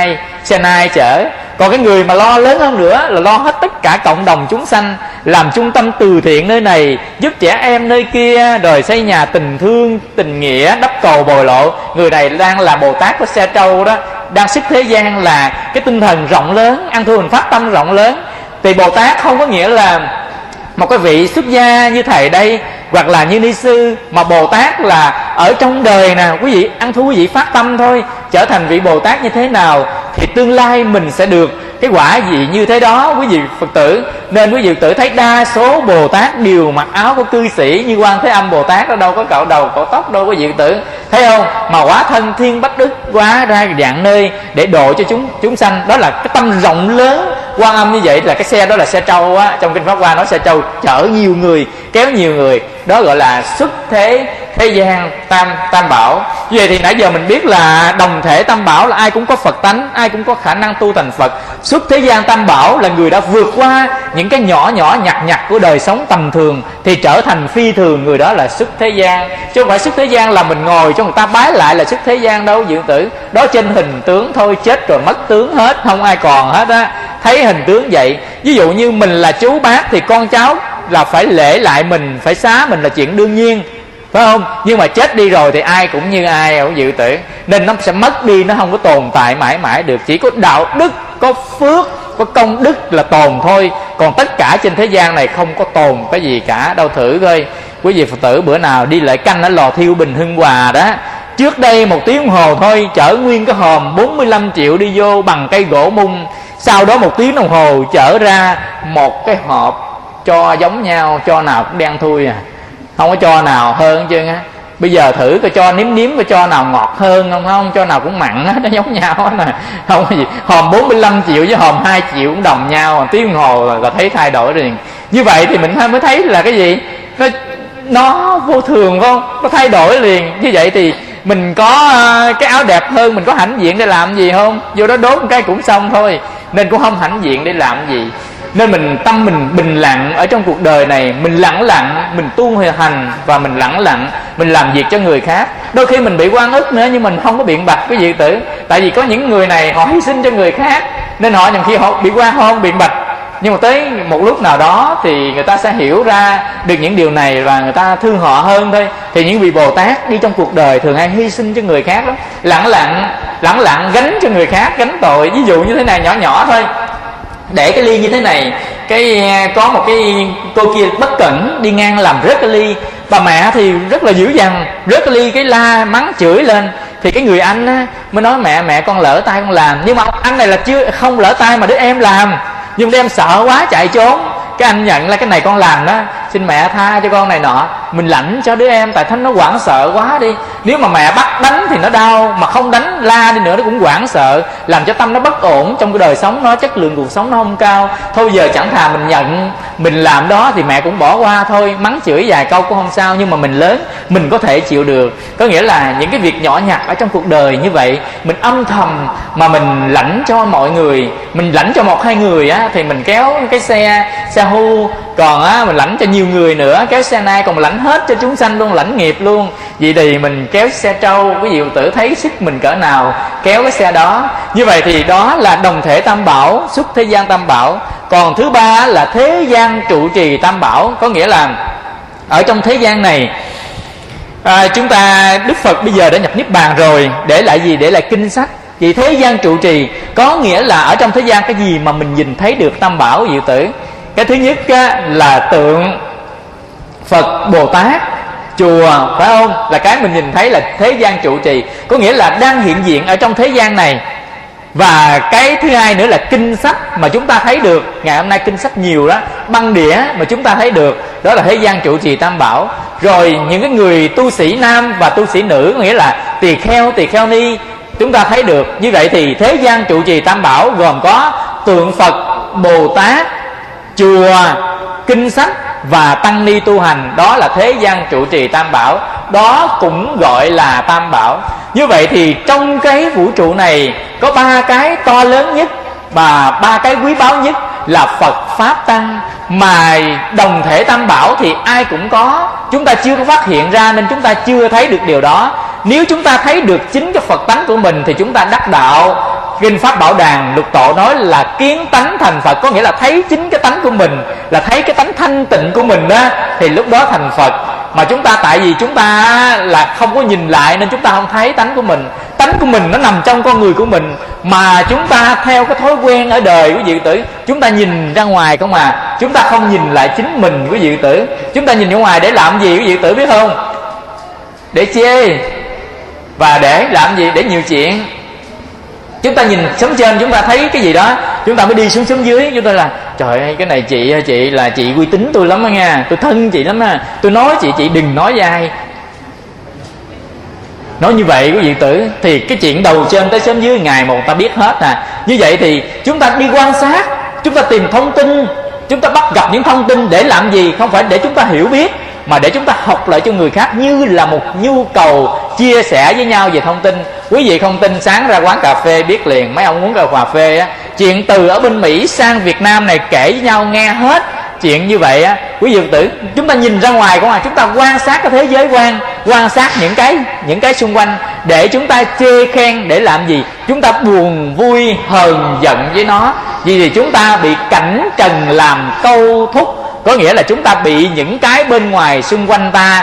xe nai chở, còn cái người mà lo lớn hơn nữa là lo hết tất cả cộng đồng chúng sanh, làm trung tâm từ thiện nơi này, giúp trẻ em nơi kia, rồi xây nhà tình thương tình nghĩa, đắp cầu bồi lộ. Người này đang là Bồ Tát của xe trâu đó, đang sức thế gian là cái tinh thần rộng lớn, ăn thua mình phát tâm rộng lớn. Thì Bồ Tát không có nghĩa là một cái vị xuất gia như thầy đây hoặc là như ni sư, mà Bồ Tát là ở trong đời nè quý vị, ăn thua quý vị phát tâm thôi, trở thành vị Bồ Tát như thế nào thì tương lai mình sẽ được cái quả gì như thế đó quý vị Phật tử. Nên quý vị Phật tử thấy đa số Bồ Tát đều mặc áo của cư sĩ, như Quan Thế Âm Bồ Tát đó đâu có cạo đầu cạo tóc đâu quý vị Phật tử, thấy không? Mà hóa thân thiên bách đức, hóa ra dạng nơi để độ cho chúng sanh. Đó là cái tâm rộng lớn. Quan Âm như vậy là cái xe đó là xe trâu á, trong kinh Pháp Hoa nói xe trâu chở nhiều người, kéo nhiều người, đó gọi là xuất thế gian tam bảo. Như vậy thì nãy giờ mình biết là đồng thể tam bảo là ai cũng có Phật tánh, ai cũng có khả năng tu thành Phật. Xuất thế gian tam bảo là người đã vượt qua những cái nhỏ nhặt của đời sống tầm thường thì trở thành phi thường, người đó là xuất thế gian. Chứ không phải xuất thế gian là mình ngồi cho người ta bái lại là xuất thế gian đâu dự tử. Đó trên hình tướng thôi, chết rồi mất tướng hết, không ai còn hết á. Thấy hình tướng vậy, ví dụ như mình là chú bác thì con cháu là phải lễ lại mình, phải xá mình là chuyện đương nhiên, phải không? Nhưng mà chết đi rồi thì ai cũng như ai cũng dự tử, nên nó sẽ mất đi, nó không có tồn tại mãi mãi được. Chỉ có đạo đức, có phước, có công đức là tồn thôi, còn tất cả trên thế gian này không có tồn cái gì cả. Đâu thử coi quý vị Phật tử bữa nào đi lễ canh ở lò thiêu Bình Hưng Hòa đó, trước đây 1 tiếng đồng hồ thôi chở nguyên cái hòm 45 triệu đi vô bằng cây gỗ mung, sau đó 1 tiếng đồng hồ chở ra một cái hộp cho giống nhau, cho nào cũng đen thui à, không có cho nào hơn chứ á. Bây giờ thử coi cho nếm coi cho nào ngọt hơn không cho nào cũng mặn á, nó giống nhau á nè, không có gì. Hòm 45 triệu với hòm 2 triệu cũng đồng nhau, 1 tiếng đồng hồ là thấy thay đổi rồi. Như vậy thì mình mới thấy là cái gì nó vô thường, phải không? Nó thay đổi liền. Như vậy thì mình có cái áo đẹp hơn, mình có hãnh diện để làm gì không? Vô đó đốt một cái cũng xong thôi, nên cũng không hãnh diện để làm gì. Nên tâm mình bình lặng ở trong cuộc đời này, mình lẳng lặng, mình tu hành và mình lẳng lặng, mình làm việc cho người khác. Đôi khi mình bị oan ức nữa nhưng mình không có biện bạch cái gì tử. Tại vì có những người này họ hy sinh cho người khác, nên họ nhiều khi họ bị oan họ không biện bạch. Nhưng mà tới một lúc nào đó thì người ta sẽ hiểu ra được những điều này và người ta thương họ hơn thôi. Thì những vị Bồ Tát đi trong cuộc đời thường hay hy sinh cho người khác lắm, lẳng lặng gánh cho người khác, gánh tội. Ví dụ như thế này, nhỏ thôi, để cái ly như thế này, có một cái cô kia bất cẩn đi ngang làm rớt cái ly, bà mẹ thì rất là dữ dằn, rớt cái ly cái la mắng chửi lên. Thì cái người anh á mới nói mẹ con lỡ tay con làm. Nhưng mà anh này là chưa không lỡ tay mà đứa em làm, nhưng đứa em sợ quá chạy trốn. Cái anh nhận là cái này con làm đó, xin mẹ tha cho con này nọ. Mình lãnh cho đứa em, tại thấy nó hoảng sợ quá đi. Nếu mà mẹ bắt đánh thì nó đau, mà không đánh la đi nữa nó cũng hoảng sợ, làm cho tâm nó bất ổn trong cái đời sống nó, chất lượng cuộc sống nó không cao. Thôi giờ chẳng thà mình nhận, mình làm đó thì mẹ cũng bỏ qua thôi, mắng chửi vài câu cũng không sao. Nhưng mà mình lớn, mình có thể chịu được. Có nghĩa là những cái việc nhỏ nhặt ở trong cuộc đời như vậy, mình âm thầm mà mình lãnh cho mọi người. Mình lãnh cho 1-2 người á thì mình kéo cái xe hu, còn á mình lãnh cho nhiều người nữa, kéo xe nai, còn mình lãnh hết cho chúng sanh luôn, lãnh nghiệp luôn. Vậy thì mình kéo xe trâu, quý vị tử thấy sức mình cỡ nào kéo cái xe đó. Như vậy thì đó là đồng thể tam bảo, xuất thế gian tam bảo. Còn thứ ba là thế gian trụ trì tam bảo, có nghĩa là ở trong thế gian này chúng ta, Đức Phật bây giờ đã nhập Niết Bàn rồi, để lại gì? Để lại kinh sách. Vì thế gian trụ trì có nghĩa là ở trong thế gian cái gì mà mình nhìn thấy được tam bảo diệu tử. Cái thứ nhất là tượng Phật, Bồ Tát, chùa, phải không? Là cái mình nhìn thấy là thế gian trụ trì, có nghĩa là đang hiện diện ở trong thế gian này. Và cái thứ hai nữa là kinh sách mà chúng ta thấy được. Ngày hôm nay kinh sách nhiều đó, băng đĩa mà chúng ta thấy được, đó là thế gian trụ trì tam bảo. Rồi những cái người tu sĩ nam và tu sĩ nữ, nghĩa là tỳ kheo ni, chúng ta thấy được. Như vậy thì thế gian trụ trì Tam Bảo gồm có tượng Phật, Bồ Tát, chùa, kinh sách và tăng ni tu hành. Đó là thế gian trụ trì Tam Bảo, đó cũng gọi là Tam Bảo. Như vậy thì trong cái vũ trụ này có ba cái to lớn nhất và ba cái quý báu nhất là Phật, Pháp, Tăng. Mà đồng thể Tam Bảo thì ai cũng có, chúng ta chưa có phát hiện ra nên chúng ta chưa thấy được điều đó. Nếu chúng ta thấy được chính cái Phật tánh của mình thì chúng ta đắc đạo. Kinh Pháp Bảo Đàn Lục Tổ nói là kiến tánh thành Phật, có nghĩa là thấy chính cái tánh của mình, là thấy cái tánh thanh tịnh của mình đó, thì lúc đó thành Phật. Mà chúng ta tại vì chúng ta là không có nhìn lại nên chúng ta không thấy tánh của mình. Tánh của mình nó nằm trong con người của mình, mà chúng ta theo cái thói quen ở đời quý vị tử, chúng ta nhìn ra ngoài không à, chúng ta không nhìn lại chính mình quý vị tử. Chúng ta nhìn ra ngoài để làm gì quý vị tử biết không? Để chê. Và để làm gì? Để nhiều chuyện. Chúng ta nhìn sống trên chúng ta thấy cái gì đó, chúng ta mới đi xuống sống dưới. Chúng ta là trời ơi, cái này chị là chị uy tín tôi lắm đó nha, tôi thân chị lắm á, tôi nói chị đừng nói với ai. Nói như vậy quý vị tử, thì cái chuyện đầu trên tới xóm dưới ngày một ta biết hết à. Như vậy thì chúng ta đi quan sát, chúng ta tìm thông tin, chúng ta bắt gặp những thông tin để làm gì? Không phải để chúng ta hiểu biết, mà để chúng ta học lại cho người khác, như là một nhu cầu chia sẻ với nhau về thông tin. Quý vị không tin, sáng ra quán cà phê biết liền, mấy ông uống cà phê á, chuyện từ ở bên Mỹ sang Việt Nam này kể với nhau nghe hết. Chuyện như vậy á, quý vị tử, chúng ta nhìn ra ngoài của chúng ta quan sát cái thế giới quan, quan sát những cái xung quanh để chúng ta chê khen. Để làm gì? Chúng ta buồn vui hờn giận với nó, vì thì chúng ta bị cảnh trần làm câu thúc. Có nghĩa là chúng ta bị những cái bên ngoài xung quanh ta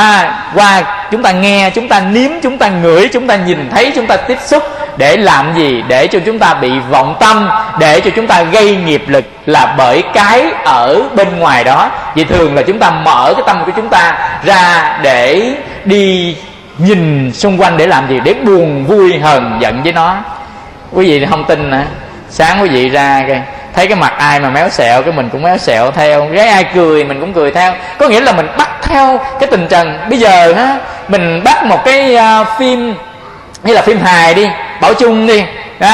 qua chúng ta nghe, chúng ta nếm, chúng ta ngửi, chúng ta nhìn thấy, chúng ta tiếp xúc. Để làm gì? Để cho chúng ta bị vọng tâm, để cho chúng ta gây nghiệp lực, là bởi cái ở bên ngoài đó. Vì thường là chúng ta mở cái tâm của chúng ta ra để đi nhìn xung quanh để làm gì? Để buồn vui hờn giận với nó. Quý vị không tin hả? Sáng quý vị ra thấy cái mặt ai mà méo xẹo, cái mình cũng méo xẹo theo, cái ai cười mình cũng cười theo. Có nghĩa là mình bắt theo cái tình trần. Bây giờ á, mình bắt một cái phim như là phim hài đi, Bảo Trung đi,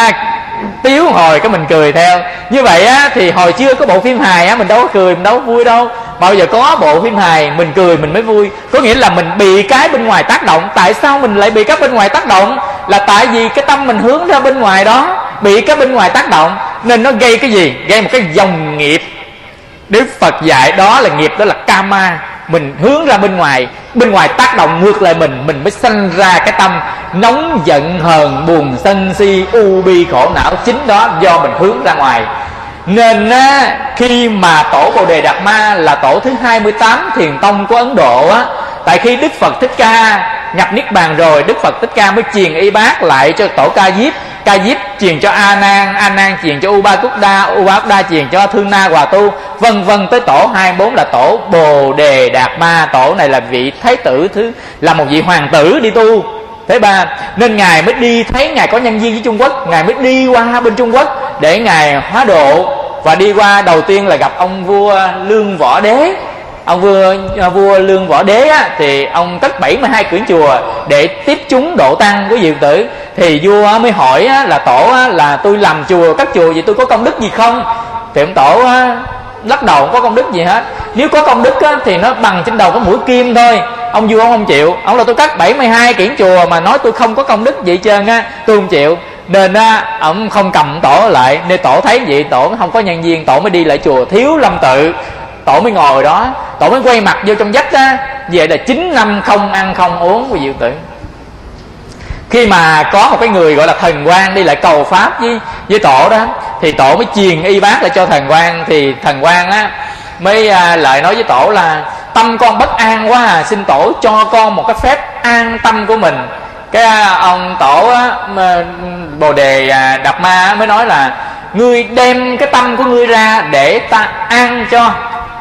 tiếu hồi cái mình cười theo. Như vậy á, thì hồi chưa có bộ phim hài á, mình đâu có cười, mình đâu có vui đâu. Mà bây giờ có bộ phim hài mình cười mình mới vui. Có nghĩa là mình bị cái bên ngoài tác động. Tại sao mình lại bị cái bên ngoài tác động? Là tại vì cái tâm mình hướng ra bên ngoài đó, bị cái bên ngoài tác động, nên nó gây cái gì? Gây một cái dòng nghiệp. Đức Phật dạy đó là nghiệp, đó là karma. Mình hướng ra bên ngoài tác động ngược lại mình mới sanh ra cái tâm nóng giận hờn buồn sân si u bi khổ não. Chính đó do mình hướng ra ngoài. Nên khi mà tổ Bồ Đề Đạt Ma là tổ thứ 28 thiền tông của Ấn Độ á, tại khi Đức Phật Thích Ca nhập niết bàn rồi, Đức Phật Thích Ca mới truyền y bát lại cho tổ Ca Diếp, Ca Diếp truyền cho A Nan truyền cho Upa Kuda truyền cho Thương Na Hòa Tu, vân vân tới tổ 24 là tổ Bồ Đề Đạt Ma. Tổ này là vị thái tử là một vị hoàng tử đi tu thứ ba, nên ngài mới đi, thấy ngài có nhân duyên với Trung Quốc, ngài mới đi qua bên Trung Quốc để ngài hóa độ. Và đi qua đầu tiên là gặp ông vua Lương Võ Đế. Ông vua Lương Võ Đế á, thì ông cất 72 quyển chùa để tiếp chúng độ tăng quý vị tử. Thì vua mới hỏi á, là tổ á, là tôi làm chùa, các chùa vậy tôi có công đức gì không? Thì ông tổ á, lắc đầu không có công đức gì hết. Nếu có công đức á, thì nó bằng trên đầu có mũi kim thôi. Ông vua ông không chịu. Ông là tôi cất 72 quyển chùa mà nói tôi không có công đức gì trơn á, tôi không chịu. Nên á, ông không cầm tổ lại. Nên tổ thấy vậy, tổ không có nhân viên, tổ mới đi lại chùa Thiếu Lâm Tự. Tổ mới ngồi đó, tổ mới quay mặt vô trong vách á. Vậy là 9 năm không ăn không uống quý vị tử. Khi mà có một cái người gọi là thần quan đi lại cầu pháp với tổ đó, thì tổ mới truyền y bát lại cho thần quan. Thì thần quan á mới lại nói với tổ là tâm con bất an quá à, xin tổ cho con một cái phép an tâm của mình. Cái ông tổ á, Bồ Đề Đạt Ma mới nói là ngươi đem cái tâm của ngươi ra để ta an cho.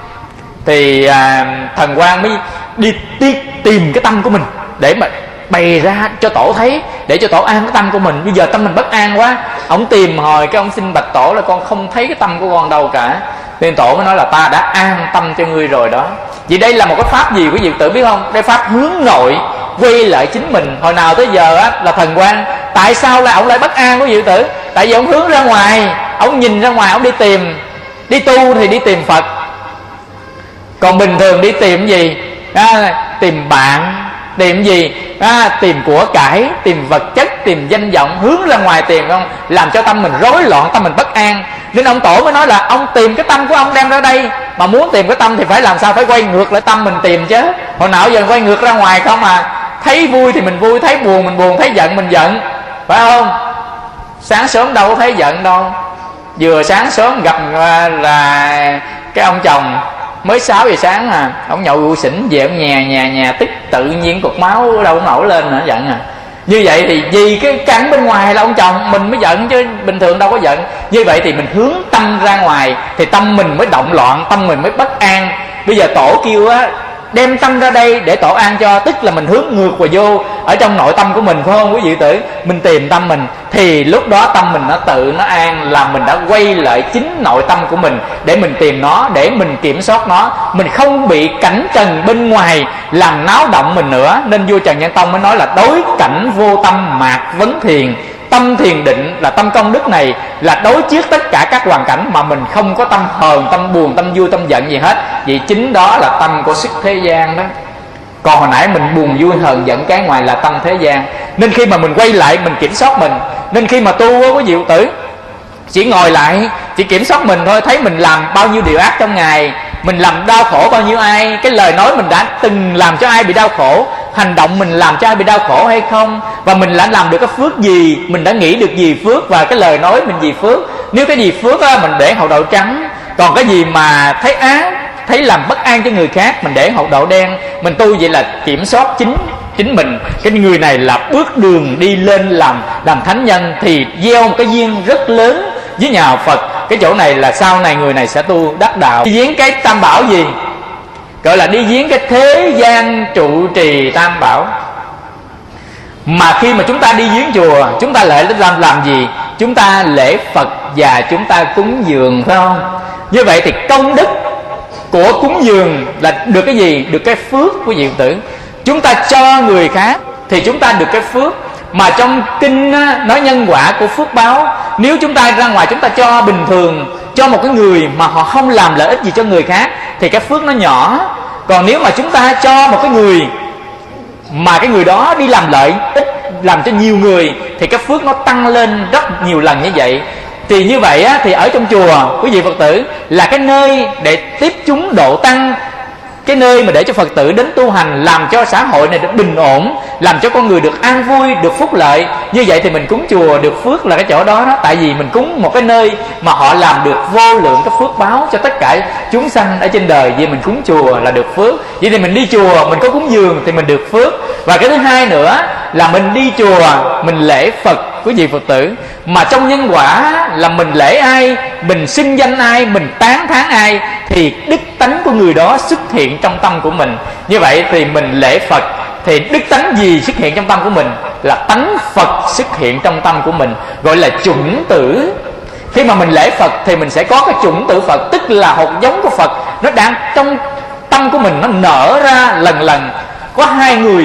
Thì thần quan mới đi tìm cái tâm của mình để mà bày ra cho tổ thấy, để cho tổ an cái tâm của mình. Bây giờ tâm mình bất an quá, ông tìm hồi cái ông xin bạch tổ là con không thấy cái tâm của con đâu cả. Nên tổ mới nói là ta đã an tâm cho ngươi rồi đó. Vì đây là một cái pháp gì quý vị tử biết không? Cái pháp hướng nội, quay lại chính mình. Hồi nào tới giờ á, là Thần Quang, tại sao là ông lại bất an quý vị tử? Tại vì ông hướng ra ngoài, ông nhìn ra ngoài, ông đi tìm. Đi tu thì đi tìm Phật, còn bình thường đi tìm gì? Tìm bạn, tìm gì? Tìm của cải, tìm vật chất, tìm danh vọng, hướng ra ngoài tìm, không làm cho tâm mình rối loạn, tâm mình bất an. Nên ông Tổ mới nói là ông tìm cái tâm của ông đem ra đây. Mà muốn tìm cái tâm thì phải làm sao? Phải quay ngược lại tâm mình tìm chứ. Hồi nào giờ quay ngược ra ngoài không à? Thấy vui thì mình vui, thấy buồn mình buồn, thấy giận mình giận, phải không? Sáng sớm đâu có thấy giận đâu. Vừa sáng sớm gặp là cái ông chồng mới 6 giờ sáng ông nhậu rượu xỉn về ông nhà tức tự nhiên cục máu đâu nổi lên nữa, giận à. Như vậy thì vì cái cảnh bên ngoài là ông chồng mình mới giận, chứ bình thường đâu có giận. Như vậy thì mình hướng tâm ra ngoài thì tâm mình mới động loạn, tâm mình mới bất an. Bây giờ Tổ kêu á, đem tâm ra đây để Tổ an cho, tức là mình hướng ngược vào vô ở trong nội tâm của mình, phải không quý vị tử? Mình tìm tâm mình thì lúc đó tâm mình nó tự nó an, là mình đã quay lại chính nội tâm của mình để mình tìm nó, để mình kiểm soát nó. Mình không bị cảnh trần bên ngoài làm náo động mình nữa. Nên vua Trần Nhân Tông mới nói là đối cảnh vô tâm mạc vấn thiền. Tâm thiền định là tâm công đức này, là đối trước tất cả các hoàn cảnh mà mình không có tâm hờn, tâm buồn, tâm vui, tâm giận gì hết. Vì chính đó là tâm của sức thế gian đó. Còn hồi nãy mình buồn vui hờn giận cái ngoài là tâm thế gian. Nên khi mà mình quay lại mình kiểm soát mình. Nên khi mà tu có diệu tử, chỉ ngồi lại, chỉ kiểm soát mình thôi. Thấy mình làm bao nhiêu điều ác trong ngày, mình làm đau khổ bao nhiêu ai, cái lời nói mình đã từng làm cho ai bị đau khổ, hành động mình làm cho ai bị đau khổ hay không, và mình đã làm được cái phước gì, mình đã nghĩ được gì phước, và cái lời nói mình gì phước. Nếu cái gì phước á, mình để hậu đậu trắng. Còn cái gì mà thấy ác, thấy làm bất an cho người khác, mình để hậu đậu đen. Mình tu vậy là kiểm soát chính mình. Cái người này là bước đường đi lên làm thánh nhân, thì gieo một cái duyên rất lớn với nhà Phật. Cái chỗ này là sau này người này sẽ tu đắc đạo. Đi giếng cái tam bảo gì? Gọi là đi giếng cái thế gian trụ trì tam bảo. Mà khi mà chúng ta đi giếng chùa, chúng ta lại làm gì? Chúng ta lễ Phật và chúng ta cúng dường, phải không? Như vậy thì công đức của cúng dường là được cái gì? Được cái phước của diệu tử. Chúng ta cho người khác thì chúng ta được cái phước. Mà trong kinh nói nhân quả của phước báo. Nếu chúng ta ra ngoài chúng ta cho bình thường, cho một cái người mà họ không làm lợi ích gì cho người khác, thì cái phước nó nhỏ. Còn nếu mà chúng ta cho một cái người mà cái người đó đi làm lợi ích, làm cho nhiều người, thì cái phước nó tăng lên rất nhiều lần như vậy. Thì như vậy á, thì ở trong chùa quý vị Phật tử là cái nơi để tiếp chúng độ tăng, cái nơi mà để cho Phật tử đến tu hành, làm cho xã hội này được bình ổn, làm cho con người được an vui, được phúc lợi. Như vậy thì mình cúng chùa được phước là cái chỗ đó đó. Tại vì mình cúng một cái nơi mà họ làm được vô lượng cái phước báo cho tất cả chúng sanh ở trên đời. Vì mình cúng chùa là được phước. Vậy thì mình đi chùa, mình có cúng dường thì mình được phước. Và cái thứ hai nữa là mình đi chùa, mình lễ Phật quý vị Phật tử. Mà trong nhân quả là mình lễ ai, mình xưng danh ai, mình tán thán ai, thì đức tánh của người đó xuất hiện trong tâm của mình. Như vậy thì mình lễ Phật thì đức tánh gì xuất hiện trong tâm của mình? Là tánh Phật xuất hiện trong tâm của mình, gọi là chủng tử. Khi mà mình lễ Phật thì mình sẽ có cái chủng tử Phật, tức là hột giống của Phật nó đang trong tâm của mình, nó nở ra lần lần. Có hai người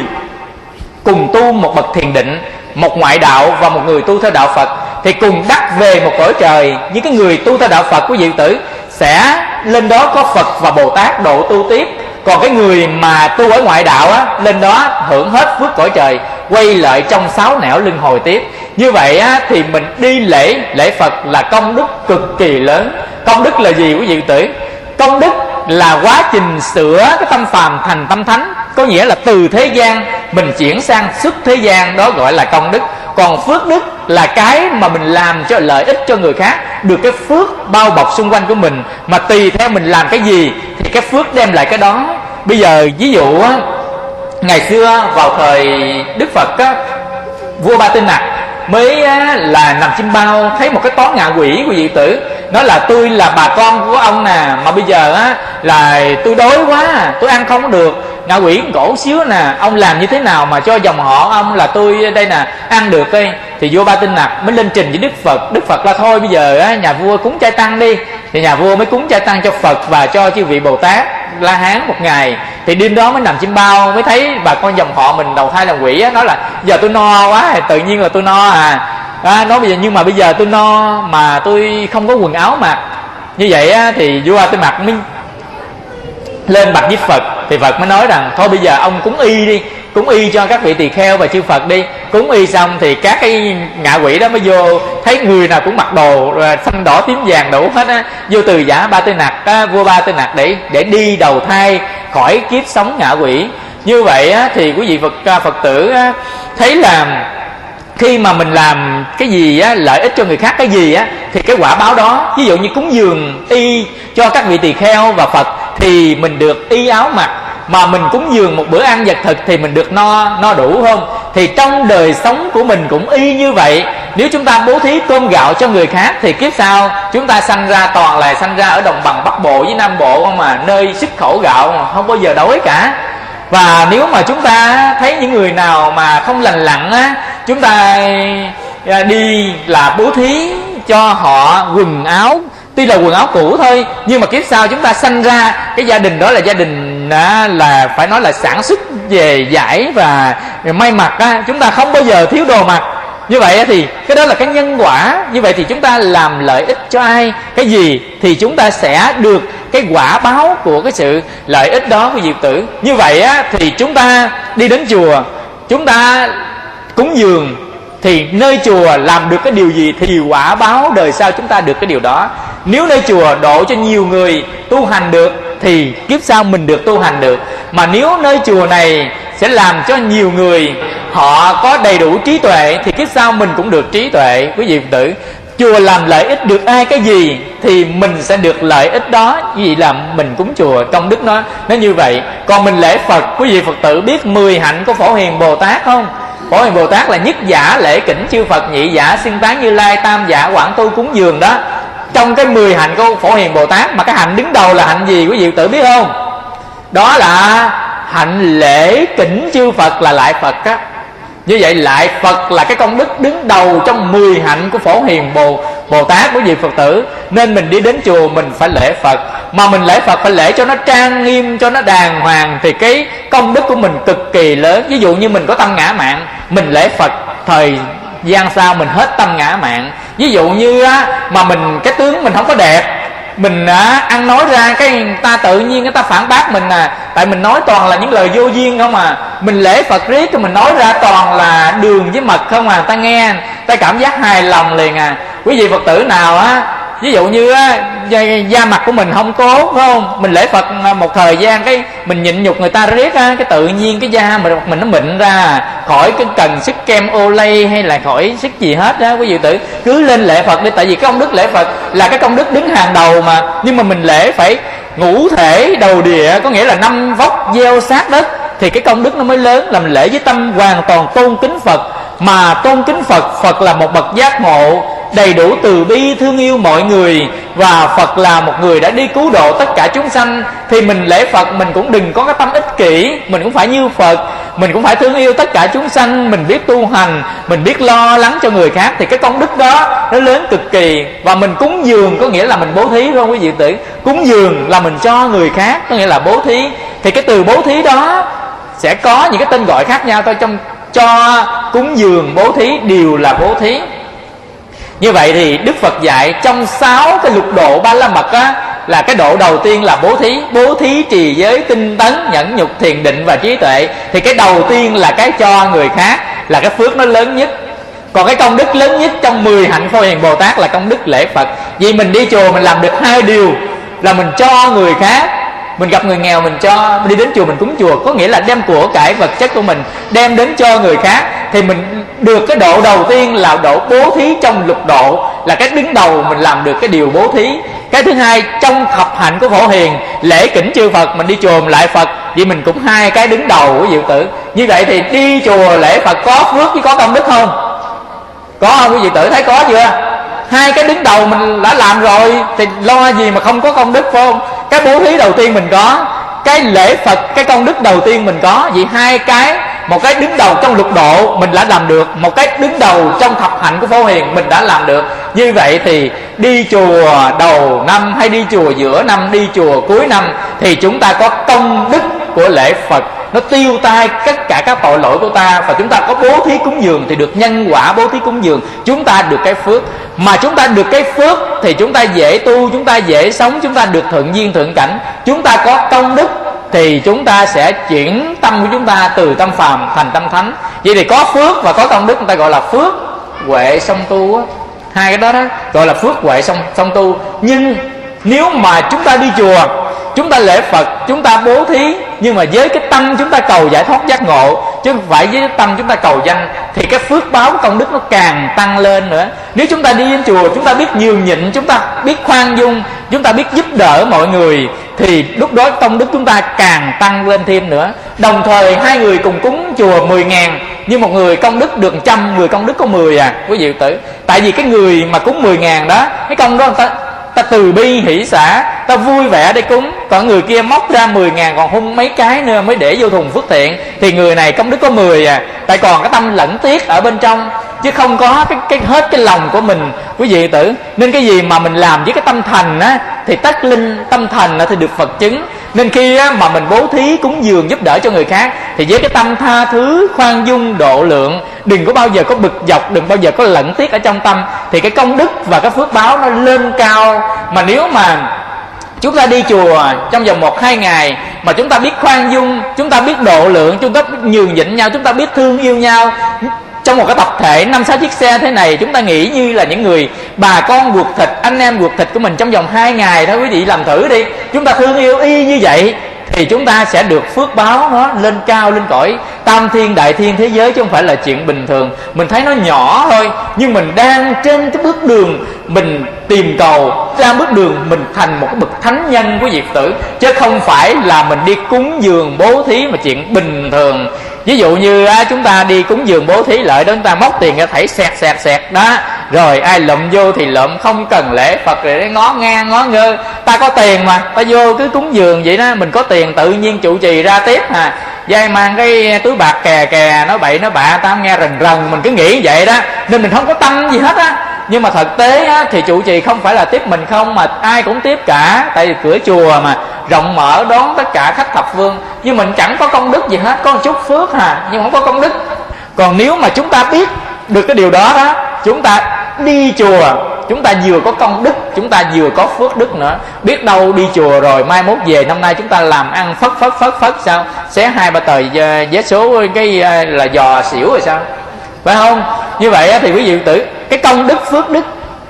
cùng tu một bậc thiền định, một ngoại đạo và một người tu theo đạo Phật, thì cùng đắc về một cõi trời. Những cái người tu theo đạo Phật của diệu tử sẽ lên đó có Phật và Bồ Tát độ tu tiếp. Còn cái người mà tu ở ngoại đạo á, lên đó hưởng hết phước cõi trời, quay lại trong sáu nẻo luân hồi tiếp. Như vậy á, thì mình đi lễ Phật là công đức cực kỳ lớn. Công đức là gì quý vị tử? Công đức là quá trình sửa cái tâm phàm thành tâm thánh. Có nghĩa là từ thế gian mình chuyển sang xuất thế gian, đó gọi là công đức. Còn phước đức là cái mà mình làm cho lợi ích cho người khác, được cái phước bao bọc xung quanh của mình. Mà tùy theo mình làm cái gì thì cái phước đem lại cái đó. Bây giờ ví dụ á, ngày xưa vào thời Đức Phật á, vua Ba Tư Nặc mới á, là nằm chim bao, thấy một cái toán ngạ quỷ của vị tử, nói là tôi là bà con của ông nè, mà bây giờ á là tôi đói quá, tôi ăn không có được. Ngạ quỷ cổ xíu nè, ông làm như thế nào mà cho dòng họ ông là tôi đây nè ăn được đây. Thì vua Ba Tinh Nặc mới lên trình với Đức Phật. Đức Phật là thôi bây giờ á, nhà vua cúng chay tăng đi. Thì nhà vua mới cúng chay tăng cho Phật và cho chư vị Bồ Tát La Hán một ngày, thì đêm đó mới nằm chim bao, mới thấy bà con dòng họ mình đầu thai làm quỷ á, nói là giờ tôi no quá, tự nhiên là tôi no nói bây giờ, nhưng mà bây giờ tôi no mà tôi không có quần áo mặc. Như vậy á, thì vua Tư Mặc mới lên bạch với Phật, thì Phật mới nói rằng thôi bây giờ ông cúng y đi, cúng y cho các vị tỳ kheo và chư Phật đi. Cúng y xong thì các cái ngạ quỷ đó mới vô, thấy người nào cũng mặc đồ xanh đỏ tím vàng đủ hết á, vô từ giả Ba Tư Nặc á, vua Ba Tư Nặc để đi đầu thai khỏi kiếp sống ngạ quỷ. Như vậy á, thì quý vị Phật tử á, thấy là khi mà mình làm cái gì á, lợi ích cho người khác cái gì á, thì cái quả báo đó, ví dụ như cúng dường y cho các vị tỳ kheo và Phật thì mình được y áo mặc, mà mình cúng dường một bữa ăn vật thực thì mình được no đủ không? Thì trong đời sống của mình cũng y như vậy. Nếu chúng ta bố thí cơm gạo cho người khác thì kiếp sau chúng ta sanh ra toàn là sanh ra ở đồng bằng Bắc Bộ với Nam Bộ không, mà nơi xuất khẩu gạo mà không bao giờ đói cả. Và nếu mà chúng ta thấy những người nào mà không lành lặn á, chúng ta đi là bố thí cho họ quần áo, tuy là quần áo cũ thôi, nhưng mà kiếp sau chúng ta sanh ra cái gia đình đó là gia đình là phải nói là sản xuất về vải và may mặc á, chúng ta không bao giờ thiếu đồ mặc. Như vậy thì cái đó là cái nhân quả. Như vậy thì chúng ta làm lợi ích cho ai cái gì thì chúng ta sẽ được cái quả báo của cái sự lợi ích đó của Diệu Tử. Như vậy á, thì chúng ta đi đến chùa, chúng ta cúng dường, thì nơi chùa làm được cái điều gì thì quả báo đời sau chúng ta được cái điều đó. Nếu nơi chùa độ cho nhiều người tu hành được thì kiếp sau mình được tu hành được. Mà nếu nơi chùa này sẽ làm cho nhiều người họ có đầy đủ trí tuệ thì kiếp sau mình cũng được trí tuệ. Quý vị Phật tử, chùa làm lợi ích được ai cái gì thì mình sẽ được lợi ích đó. Vì là mình cúng chùa, công đức nó như vậy. Còn mình lễ Phật, quý vị Phật tử biết 10 hạnh của Phổ Hiền Bồ Tát không? Phổ Hiền Bồ Tát là nhất giả lễ kỉnh chư Phật, nhị giả xưng tán Như Lai, tam giả quảng tu cúng dường đó. Trong cái 10 hạnh của Phổ Hiền Bồ Tát mà cái hạnh đứng đầu là hạnh gì quý vị tự biết không? Đó là hạnh lễ kỉnh chư Phật, là lại Phật á. Như vậy lại Phật là cái công đức đứng đầu trong 10 hạnh của Phổ Hiền Bồ Tát quý vị Phật tử. Nên mình đi đến chùa mình phải lễ Phật, mà mình lễ Phật phải lễ cho nó trang nghiêm, cho nó đàng hoàng, thì cái công đức của mình cực kỳ lớn. Ví dụ như mình có tâm ngã mạn, mình lễ Phật thời gian sau mình hết tâm ngã mạn. Ví dụ như mà mình cái tướng mình không có đẹp, mình ăn nói ra cái người ta tự nhiên người ta phản bác mình tại mình nói toàn là những lời vô duyên không mình lễ Phật riết thì mình nói ra toàn là đường với mật không người ta nghe, ta cảm giác hài lòng liền Quý vị Phật tử nào ví dụ như da mặt của mình không tốt phải không, mình lễ Phật một thời gian cái mình nhịn nhục người ta riết cái tự nhiên cái da mình nó mịn ra, khỏi cái cần sức kem Olay hay là khỏi sức gì hết đó. Quý vị tử cứ lên lễ Phật đi, tại vì cái công đức lễ Phật là cái công đức đứng hàng đầu mà. Nhưng mà mình lễ phải ngũ thể đầu địa, có nghĩa là 5 vóc gieo sát đất thì cái công đức nó mới lớn. Là mình lễ với tâm hoàn toàn tôn kính Phật, mà tôn kính Phật, Phật là một bậc giác ngộ đầy đủ từ bi thương yêu mọi người, và Phật là một người đã đi cứu độ tất cả chúng sanh. Thì mình lễ Phật mình cũng đừng có cái tâm ích kỷ, mình cũng phải như Phật, mình cũng phải thương yêu tất cả chúng sanh, mình biết tu hành, mình biết lo lắng cho người khác, thì cái công đức đó nó lớn cực kỳ. Và mình cúng dường có nghĩa là mình bố thí, không quý vị tử? Cúng dường là mình cho người khác, có nghĩa là bố thí. Thì cái từ bố thí đó sẽ có những cái tên gọi khác nhau thôi, trong cho, cúng dường, bố thí đều là bố thí. Như vậy thì Đức Phật dạy trong 6 cái lục độ Ba La Mật là cái độ đầu tiên là bố thí. Bố thí trì giới tinh tấn, nhẫn nhục thiền định và trí tuệ. Thì cái đầu tiên là cái cho người khác, là cái phước nó lớn nhất. Còn cái công đức lớn nhất trong 10 hạnh Phổ Hiền Bồ Tát là công đức lễ Phật. Vì mình đi chùa mình làm được 2 điều, là mình cho người khác, mình gặp người nghèo mình cho, đi đến chùa mình cúng chùa, có nghĩa là đem của cải vật chất của mình đem đến cho người khác. Thì mình được cái độ đầu tiên là độ bố thí trong lục độ, là cái đứng đầu mình làm được cái điều bố thí. Cái thứ hai trong thập hạnh của Phổ Hiền lễ kỉnh chư Phật, mình đi chùa mình lại Phật, vì mình cũng 2 cái đứng đầu của Diệu Tử. Như vậy thì đi chùa lễ Phật có phước với có công đức không? Có không quý vị tử, thấy có chưa? 2 cái đứng đầu mình đã làm rồi thì lo gì mà không có công đức, phải không? Cái bố thí đầu tiên mình có, cái lễ Phật cái công đức đầu tiên mình có. Vì 2 cái, một cái đứng đầu trong lục độ mình đã làm được, một cái đứng đầu trong thập hạnh của Phổ Hiền mình đã làm được. Như vậy thì đi chùa đầu năm hay đi chùa giữa năm, đi chùa cuối năm thì chúng ta có công đức của lễ Phật, nó tiêu tai tất cả các tội lỗi của ta. Và chúng ta có bố thí cúng dường thì được nhân quả bố thí cúng dường, chúng ta được cái phước. Mà chúng ta được cái phước thì chúng ta dễ tu, chúng ta dễ sống, chúng ta được thuận duyên thuận cảnh. Chúng ta có công đức thì chúng ta sẽ chuyển tâm của chúng ta từ tâm phàm thành tâm thánh. Vậy thì có phước và có công đức, người ta gọi là phước huệ song tu á. Hai cái đó đó gọi là phước huệ song tu. Nhưng nếu mà chúng ta đi chùa, chúng ta lễ Phật, chúng ta bố thí, nhưng mà với cái tâm chúng ta cầu giải thoát giác ngộ, chứ không phải với cái tâm chúng ta cầu danh, thì cái phước báo công đức nó càng tăng lên nữa. Nếu chúng ta đi đến chùa, chúng ta biết nhường nhịn, chúng ta biết khoan dung, chúng ta biết giúp đỡ mọi người, thì lúc đó công đức chúng ta càng tăng lên thêm nữa. Đồng thời hai người cùng cúng chùa 10.000, nhưng một người công đức được 100, người công đức có 10 à quý vị tử. Tại vì cái người mà cúng 10.000 đó, cái công đó ta từ bi hỷ xả, ta vui vẻ để cúng. Còn người kia móc ra 10.000 còn hung mấy cái nữa mới để vô thùng phước thiện, thì người này công đức có 10 à. Tại còn cái tâm lẫn tiếc ở bên trong, chứ không có cái hết cái lòng của mình quý vị tử. Nên cái gì mà mình làm với cái tâm thành á, thì tất linh tâm thành thì được Phật chứng. Nên khi á, mà mình bố thí cúng dường giúp đỡ cho người khác, thì với cái tâm tha thứ, khoan dung, độ lượng, đừng có bao giờ có bực dọc, đừng bao giờ có lẫn tiếc ở trong tâm, thì cái công đức và cái phước báo nó lên cao. Mà nếu mà chúng ta đi chùa trong vòng 1-2 ngày mà chúng ta biết khoan dung, chúng ta biết độ lượng, chúng ta biết nhường nhịn nhau, chúng ta biết thương yêu nhau, trong một cái tập thể 5-6 chiếc xe thế này, chúng ta nghĩ như là những người bà con ruột thịt, anh em ruột thịt của mình trong vòng 2 ngày thôi quý vị làm thử đi. Chúng ta thương yêu y như vậy thì chúng ta sẽ được phước báo nó lên cao, lên cõi tam thiên đại thiên thế giới, chứ không phải là chuyện bình thường. Mình thấy nó nhỏ thôi, nhưng mình đang trên cái bước đường mình tìm cầu, ra bước đường mình thành một cái bậc thánh nhân của Việt tử, chứ không phải là mình đi cúng dường bố thí mà chuyện bình thường. Ví dụ như chúng ta đi cúng dường bố thí lợi đó, chúng ta móc tiền ra thảy xẹt đó, rồi ai lụm vô thì lụm, không cần lễ Phật để ngó ngang ngó ngơ. Ta có tiền mà, ta vô cứ cúng dường vậy đó, mình có tiền tự nhiên trụ trì ra tiếp à. Dai mang cái túi bạc kè nói bậy nói bạ, ta nghe rần mình cứ nghĩ vậy đó, nên mình không có tâm gì hết á. Nhưng mà thực tế á, thì trụ trì không phải là tiếp mình không, mà ai cũng tiếp cả. Tại vì cửa chùa mà rộng mở đón tất cả khách thập phương, nhưng mình chẳng có công đức gì hết, có một chút phước nhưng không có công đức. Còn nếu mà chúng ta biết được cái điều đó đó, chúng ta đi chùa, chúng ta vừa có công đức, chúng ta vừa có phước đức nữa. Biết đâu đi chùa rồi mai mốt về năm nay chúng ta làm ăn phất sao, xé 2-3 tờ vé số cái là giò xỉu rồi sao, phải không? Như vậy thì quý vị tử, cái công đức phước đức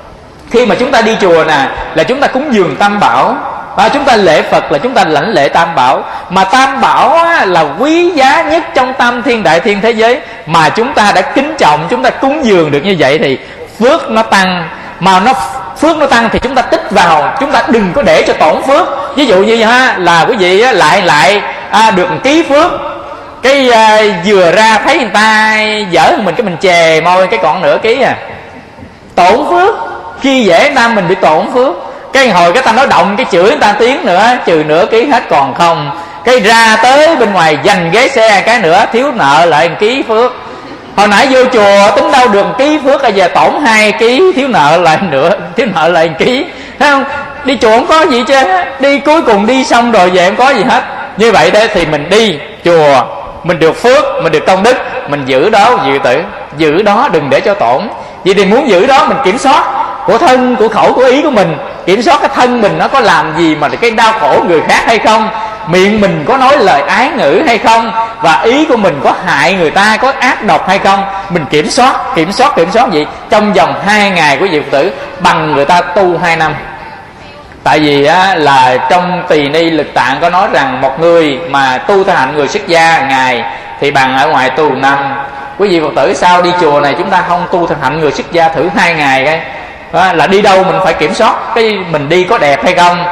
khi mà chúng ta đi chùa nè, là chúng ta cúng dường tam bảo, chúng ta lễ Phật là chúng ta lãnh lễ tam bảo. Mà tam bảo là quý giá nhất trong tam thiên đại thiên thế giới, mà chúng ta đã kính trọng, chúng ta cúng dường được như vậy thì phước nó tăng. Mà phước nó tăng thì chúng ta tích vào, chúng ta đừng có để cho tổn phước. Ví dụ như là quý vị lại được 1 ký phước, cái vừa ra thấy người ta dở mình, cái mình chề môi cái còn nửa ký tổn phước. Khi dễ nam mình bị tổn phước, cái hồi cái ta nói động cái chửi người ta tiếng nữa, trừ nửa ký hết còn không. Cái ra tới bên ngoài giành ghế xe cái nữa, thiếu nợ lại 1 ký phước. Hồi nãy vô chùa tính đâu được 1 ký phước, bây giờ tổn 2 ký, thiếu nợ lại 1 ký, thấy không? Đi chùa không có gì chứ, đi cuối cùng đi xong rồi về không có gì hết. Như vậy thế thì mình đi chùa, mình được phước, mình được công đức, mình giữ đó dự tử, giữ đó đừng để cho tổn. Vậy thì muốn giữ đó mình kiểm soát của thân, của khẩu, của ý của mình, kiểm soát cái thân mình nó có làm gì mà cái đau khổ người khác hay không, miệng mình có nói lời ái ngữ hay không, và ý của mình có hại người ta, có ác độc hay không. Mình kiểm soát vậy trong vòng 2 ngày của Phật tử bằng người ta tu 2 năm. Tại vì là trong Tỳ Ni Lực Tạng có nói rằng một người mà tu theo hạnh người xuất gia ngày thì bằng ở ngoài tu 5. Quý vị Phật tử sao đi chùa này chúng ta không tu theo hạnh người xuất gia thử 2 ngày cái là đi đâu mình phải kiểm soát cái mình đi có đẹp hay không.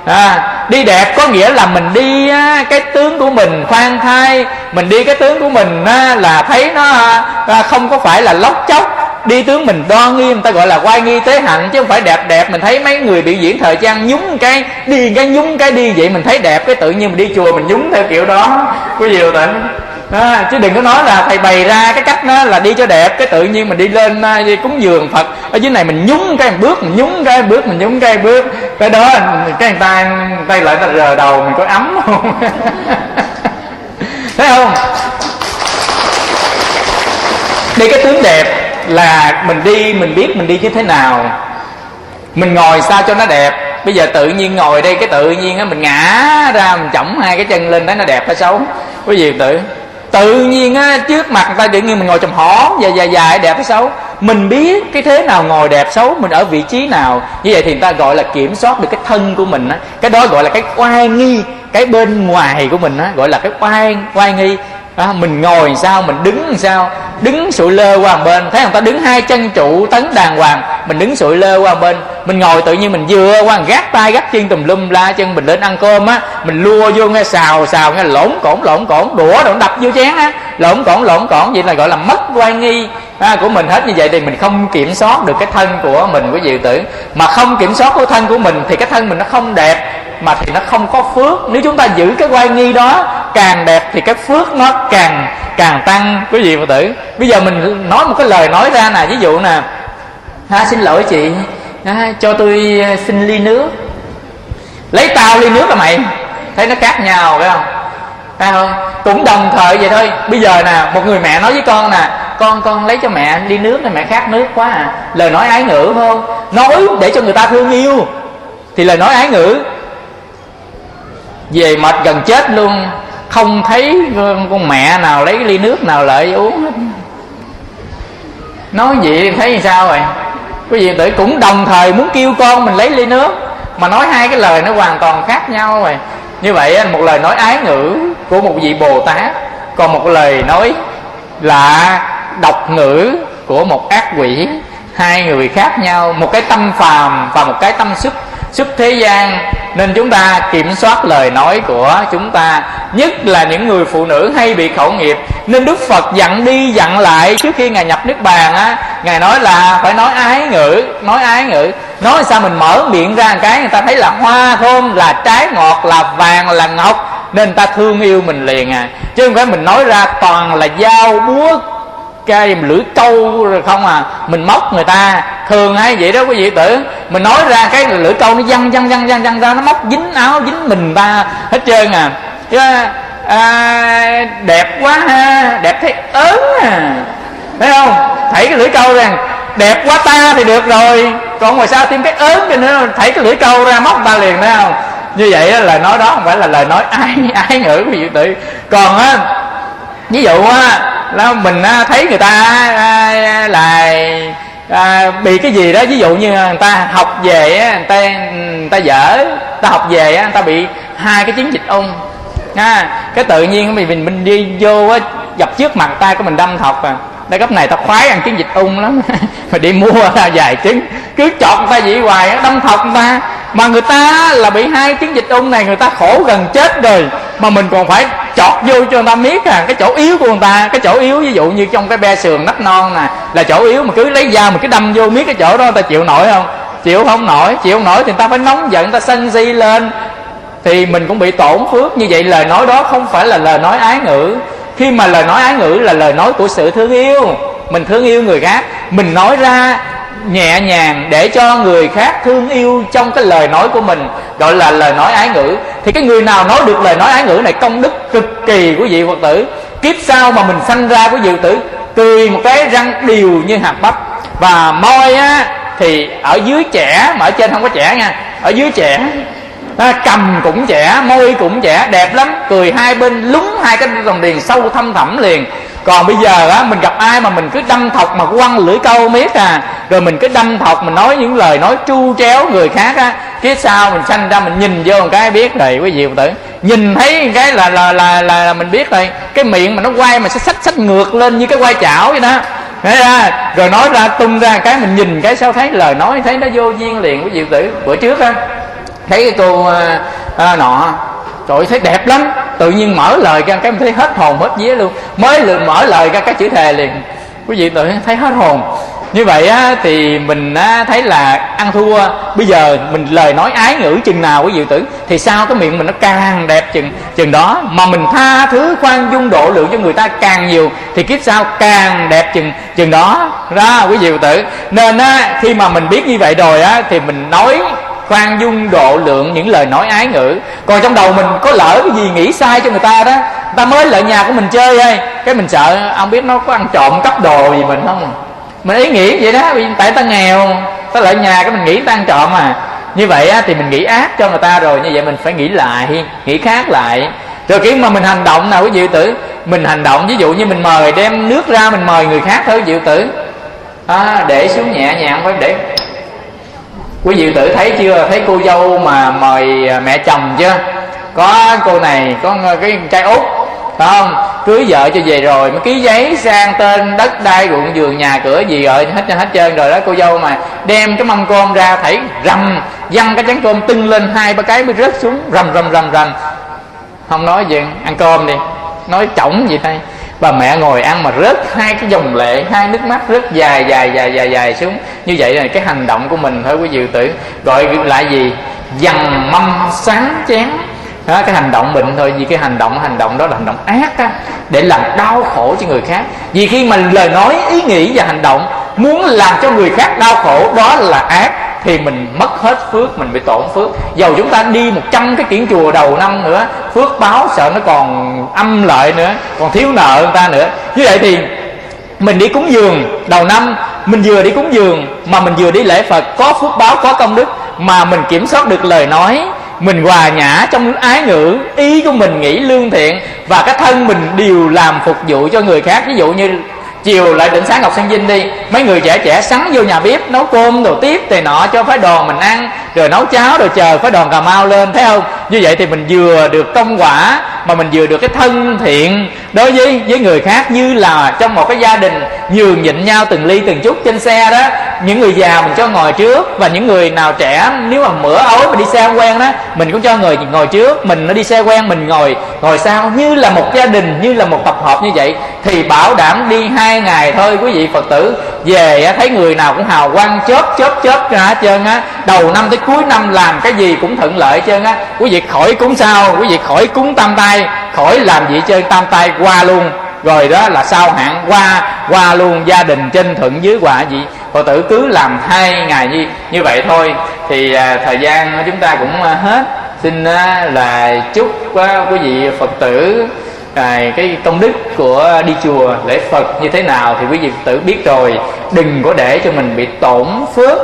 Đi đẹp có nghĩa là mình đi cái tướng của mình khoan thai, mình đi cái tướng của mình là thấy nó không có phải là lóc chóc, đi tướng mình đoan nghiêm, người ta gọi là oai nghi tế hạnh, chứ không phải đẹp. Mình thấy mấy người biểu diễn thời trang nhúng cái đi, cái nhúng cái đi vậy mình thấy đẹp, cái tự nhiên mình đi chùa mình nhúng theo kiểu đó. Quý vị tưởng Chứ đừng có nói là thầy bày ra cái cách đó là đi cho đẹp, cái tự nhiên mình đi lên đi cúng dường Phật ở dưới này mình nhúng cái bước, mình nhúng cái bước, mình nhúng cái bước, cái đó cái người ta lại ta rờ đầu mình có ấm không? Thấy không? Đi cái tướng đẹp là mình đi, mình biết mình đi như thế nào, mình ngồi sao cho nó đẹp. Bây giờ tự nhiên ngồi đây cái tự nhiên á mình ngã ra, mình chỏng hai cái chân lên thấy nó đẹp hay xấu? Quý vị tự nhiên á trước mặt người ta tự nhiên mình ngồi chồm hổm dài dài đẹp hay xấu? Mình biết cái thế nào ngồi đẹp xấu, mình ở vị trí nào. Như vậy thì người ta gọi là kiểm soát được cái thân của mình á. Cái đó gọi là cái oai nghi. Cái bên ngoài của mình á gọi là cái oai nghi. Mình ngồi sao, mình đứng sao, đứng sụi lơ qua một bên, thấy người ta đứng hai chân trụ tấn đàng hoàng, mình đứng sụi lơ qua một bên. Mình ngồi tự nhiên mình vừa qua gác tay gác chân tùm lum la, chân mình lên ăn cơm á, mình lua vô nghe xào nghe lỗn cổn, đũa đập vô chén á, lỗn cổn, vậy là gọi là mất oai nghi của mình hết. Như vậy thì mình không kiểm soát được cái thân của mình, quý vị tử. Mà không kiểm soát cái thân của mình thì cái thân mình nó không đẹp, mà thì nó không có phước. Nếu chúng ta giữ cái oai nghi đó càng đẹp thì cái phước nó càng tăng, quý vị Phật tử. Bây giờ mình nói một cái lời nói ra nè, ví dụ nè, xin lỗi chị, cho tôi xin ly nước. Lấy tao ly nước à mày? Thấy nó khác nhau phải không? Thấy không? Cũng đồng thời vậy thôi. Bây giờ nè, một người mẹ nói với con nè, con lấy cho mẹ ly nước này, mẹ khát nước quá à. Lời nói ái ngữ không? Nói để cho người ta thương yêu thì lời nói ái ngữ. Về mệt gần chết luôn, không thấy con mẹ nào lấy ly nước nào lại uống hết. Nói vậy thấy sao rồi? Quý vị tử cũng đồng thời muốn kêu con mình lấy ly nước, mà nói hai cái lời nó hoàn toàn khác nhau rồi. Như vậy một lời nói ái ngữ của một vị Bồ Tát, còn một lời nói là độc ngữ của một ác quỷ. Hai người khác nhau, một cái tâm phàm và một cái tâm xuất thế gian. Nên chúng ta kiểm soát lời nói của chúng ta, nhất là những người phụ nữ hay bị khẩu nghiệp. Nên Đức Phật dặn đi dặn lại trước khi Ngài nhập Niết Bàn á, Ngài nói là phải nói ái ngữ. Nói sao mình mở miệng ra một cái người ta thấy là hoa thơm, là trái ngọt, là vàng, là ngọc, nên người ta thương yêu mình liền à. Chứ không phải mình nói ra toàn là dao búa cái lưỡi câu rồi không à. Mình móc người ta thường hay vậy đó quý vị tử. Mình nói ra cái lưỡi câu nó văng ra, nó móc dính áo dính mình ta hết trơn à. Chứ đẹp quá ha, đẹp thấy ớn à, thấy không? Thấy cái lưỡi câu rằng đẹp quá ta thì được rồi, còn ngoài sao thêm cái ớn cho nữa, thấy cái lưỡi câu ra móc ta liền, thấy không? Như vậy đó, lời nói đó không phải là lời nói ái ngữ quý vị tử. Còn á, ví dụ á là mình thấy người ta là bị cái gì đó, ví dụ như người ta học về á, người ta dở, người ta học về á, người ta bị hai cái chứng dịch ung cái tự nhiên mình đi vô á, gặp trước mặt tay của mình đâm thọc à. Đây cấp này ta khoái ăn trứng vịt ung lắm mà đi mua ra vài trứng cứ chọt người ta vậy hoài, đâm thọc người ta. Mà người ta là bị hai trứng vịt ung này, người ta khổ gần chết rồi mà mình còn phải chọt vô cho người ta miết à. Cái chỗ yếu của người ta, cái chỗ yếu ví dụ như trong cái be sườn nắp non nè là chỗ yếu, mà cứ lấy dao mà cứ đâm vô miết cái chỗ đó, người ta chịu nổi không? Chịu không nổi thì người ta phải nóng giận, người ta sân si lên thì mình cũng bị tổn phước. Như vậy lời nói đó không phải là lời nói ái ngữ. Khi mà lời nói ái ngữ là lời nói của sự thương yêu, mình thương yêu người khác, mình nói ra nhẹ nhàng để cho người khác thương yêu trong cái lời nói của mình, gọi là lời nói ái ngữ. Thì cái người nào nói được lời nói ái ngữ này công đức cực kỳ của vị Phật tử. Kiếp sau mà mình sanh ra của vị Phật tử cười một cái răng đều như hạt bắp, và môi á thì ở dưới trẻ mà ở trên không có trẻ nha, ở dưới trẻ, cầm cũng trẻ, môi cũng trẻ, đẹp lắm, cười hai bên lúng hai cái dòng điền sâu thâm thẳm liền. Còn bây giờ á, mình gặp ai mà mình cứ đâm thọc mà quăng lưỡi câu miết à, rồi mình cứ đâm thọc, mình nói những lời nói tru tréo người khác á, phía sau mình sanh ra mình nhìn vô một cái biết rồi quý vị Phật tử. Nhìn thấy cái là mình biết rồi, cái miệng mà nó quay mà sẽ xách ngược lên như cái quay chảo vậy đó. Thế ra rồi nói ra tung ra cái mình nhìn cái sao thấy lời nói thấy nó vô duyên liền quý vị Phật tử. Bữa trước á thấy cái cô nọ, trời ơi, thấy đẹp lắm, tự nhiên mở lời ra cái mình thấy hết hồn hết vía luôn. Mới mở lời ra cái chữ thề liền, quý vị tự thấy hết hồn. Như vậy á, thì mình thấy là ăn thua. Bây giờ mình lời nói ái ngữ chừng nào quý vị tử, thì sao cái miệng mình nó càng đẹp chừng đó. Mà mình tha thứ khoan dung độ lượng cho người ta càng nhiều, thì kiếp sau càng đẹp chừng đó ra quý vị tử. Nên á, khi mà mình biết như vậy rồi á, thì mình nói khoan dung độ lượng những lời nói ái ngữ. Còn trong đầu mình có lỡ cái gì nghĩ sai cho người ta đó, người ta mới lại nhà của mình chơi ơi, cái mình sợ ông biết nó có ăn trộm cắp đồ gì mình không. Mình ý nghĩ vậy đó, tại ta nghèo, ta lại nhà cái mình nghĩ ta ăn trộm à. Như vậy á, thì mình nghĩ ác cho người ta rồi. Như vậy mình phải nghĩ lại, nghĩ khác lại. Rồi khi mà mình hành động nào quý vị tử, mình hành động ví dụ như mình mời đem nước ra, mình mời người khác thôi quý vị tử, để xuống nhẹ nhàng, phải để. Quý vị tử thấy chưa, thấy cô dâu mà mời mẹ chồng chưa? Có cô này có cái trai út, phải không? Cưới vợ cho về rồi mới ký giấy sang tên đất đai ruộng vườn nhà cửa gì rồi hết trơn rồi đó. Cô dâu mà đem cái mâm cơm ra thảy rầm, văng cái chén cơm tưng lên 2-3 cái mới rớt xuống rầm. Không nói gì, ăn cơm đi, nói chổng gì đây. Bà mẹ ngồi ăn mà rớt 2 cái dòng lệ, 2 nước mắt rớt dài xuống. Như vậy là cái hành động của mình thôi quý vị tử. Gọi lại gì? Dằn mâm sáng chén đó, cái hành động mình thôi. Vì cái hành động đó là hành động ác á, để làm đau khổ cho người khác. Vì khi mà lời nói, ý nghĩ và hành động muốn làm cho người khác đau khổ, đó là ác, thì mình mất hết phước, mình bị tổn phước. Dầu chúng ta đi 100 cái kiển chùa đầu năm nữa, phước báo sợ nó còn âm lợi nữa, còn thiếu nợ người ta nữa. Như vậy thì mình đi cúng dường đầu năm, mình vừa đi cúng dường mà mình vừa đi lễ Phật, có phước báo, có công đức. Mà mình kiểm soát được lời nói, mình hòa nhã trong ái ngữ, ý của mình nghĩ lương thiện, và cái thân mình đều làm phục vụ cho người khác. Ví dụ như chiều lại định sáng Ngọc Sơn Vinh đi, mấy người trẻ sắn vô nhà bếp nấu cơm đồ tiếp này nọ cho phái đoàn mình ăn, rồi nấu cháo rồi chờ phái đoàn Cà Mau lên, thấy không? Như vậy thì mình vừa được công quả, mà mình vừa được cái thân thiện đối với người khác. Như là trong một cái gia đình nhường nhịn nhau từng ly từng chút. Trên xe đó, những người già mình cho ngồi trước, và những người nào trẻ nếu mà mửa ối mà đi xe không quen đó, mình cũng cho người ngồi trước, mình nó đi xe quen mình ngồi sau. Như là một gia đình, như là một tập hợp như vậy, thì bảo đảm đi 2 ngày thôi quý vị Phật tử, về thấy người nào cũng hào quang chớp ra hết trơn á. Đầu năm tới cuối năm làm cái gì cũng thuận lợi hết trơn á. Quý vị khỏi cúng sao, quý vị khỏi cúng tam tai, khỏi làm gì hết trơn, tam tai qua luôn rồi, đó là sao hạn qua luôn, gia đình trên thuận dưới hòa gì. Phật tử cứ làm 2 ngày như vậy thôi. Thì thời gian chúng ta cũng hết. Xin là chúc quý vị Phật tử cái công đức của đi chùa lễ Phật như thế nào thì quý vị Phật tử biết rồi. Đừng có để cho mình bị tổn phước.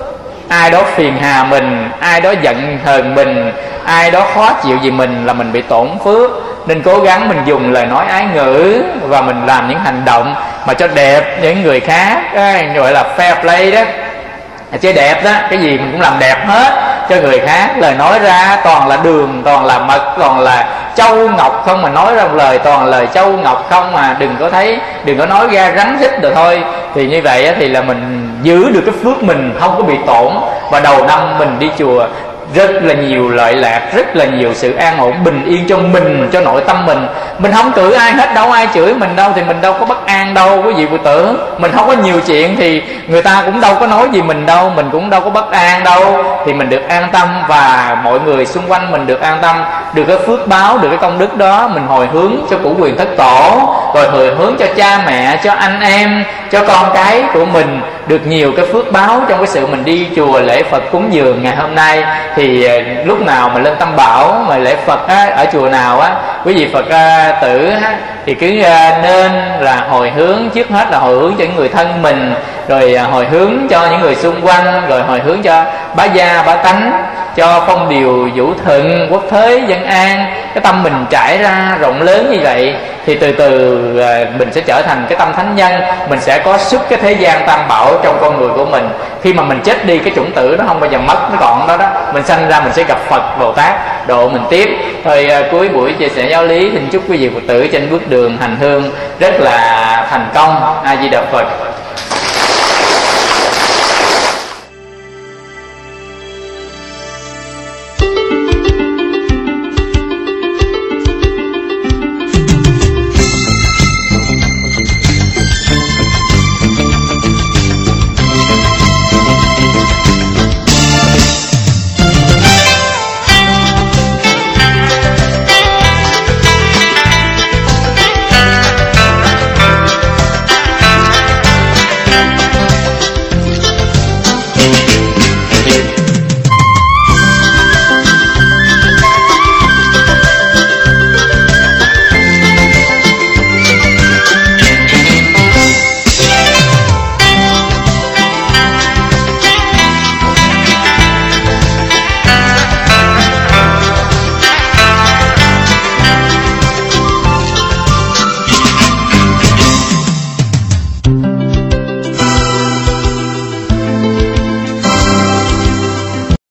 Ai đó phiền hà mình, ai đó giận hờn mình, ai đó khó chịu vì mình là mình bị tổn phước. Nên cố gắng mình dùng lời nói ái ngữ, và mình làm những hành động mà cho đẹp những người khác, gọi là fair play đó, chơi đẹp đó. Cái gì mình cũng làm đẹp hết cho người khác. Lời nói ra toàn là đường, toàn là mật, toàn là châu ngọc không, mà nói ra một lời toàn là lời châu ngọc không. Mà đừng có nói ra rắn rít rồi thôi. Thì như vậy thì là mình giữ được cái phước mình không có bị tổn. Và đầu năm mình đi chùa rất là nhiều lợi lạc, rất là nhiều sự an ổn bình yên cho mình, cho nội tâm mình. Mình không chửi ai hết đâu, ai chửi mình đâu thì mình đâu có bất an đâu quý vị Phật tử. Mình không có nhiều chuyện thì người ta cũng đâu có nói gì mình đâu, mình cũng đâu có bất an đâu. Thì mình được an tâm, và mọi người xung quanh mình được an tâm, được cái phước báo, được cái công đức đó. Mình hồi hướng cho cửu quyền thất tổ, rồi hồi hướng cho cha mẹ, cho anh em, cho con cái của mình được nhiều cái phước báo trong cái sự mình đi chùa lễ Phật cúng dường ngày hôm nay. Thì lúc nào mà lên Tam Bảo mà lễ Phật á, ở chùa nào á, quý vị Phật tử á, thì cứ nên là hồi hướng, trước hết là hồi hướng cho những người thân mình, rồi hồi hướng cho những người xung quanh, rồi hồi hướng cho bá gia bá tánh, cho phong điều vũ thuận, quốc thế dân an. Cái tâm mình trải ra rộng lớn như vậy thì từ từ mình sẽ trở thành cái tâm thánh nhân. Mình sẽ có xuất cái thế gian tam bảo trong con người của mình. Khi mà mình chết đi, cái chủng tử nó không bao giờ mất, nó còn đó đó. Mình sanh ra mình sẽ gặp Phật Bồ Tát độ mình tiếp. Thôi cuối buổi chia sẻ giáo lý, xin chúc quý vị Phật tử trên bước đường hành hương rất là thành công. A Di Đà Phật.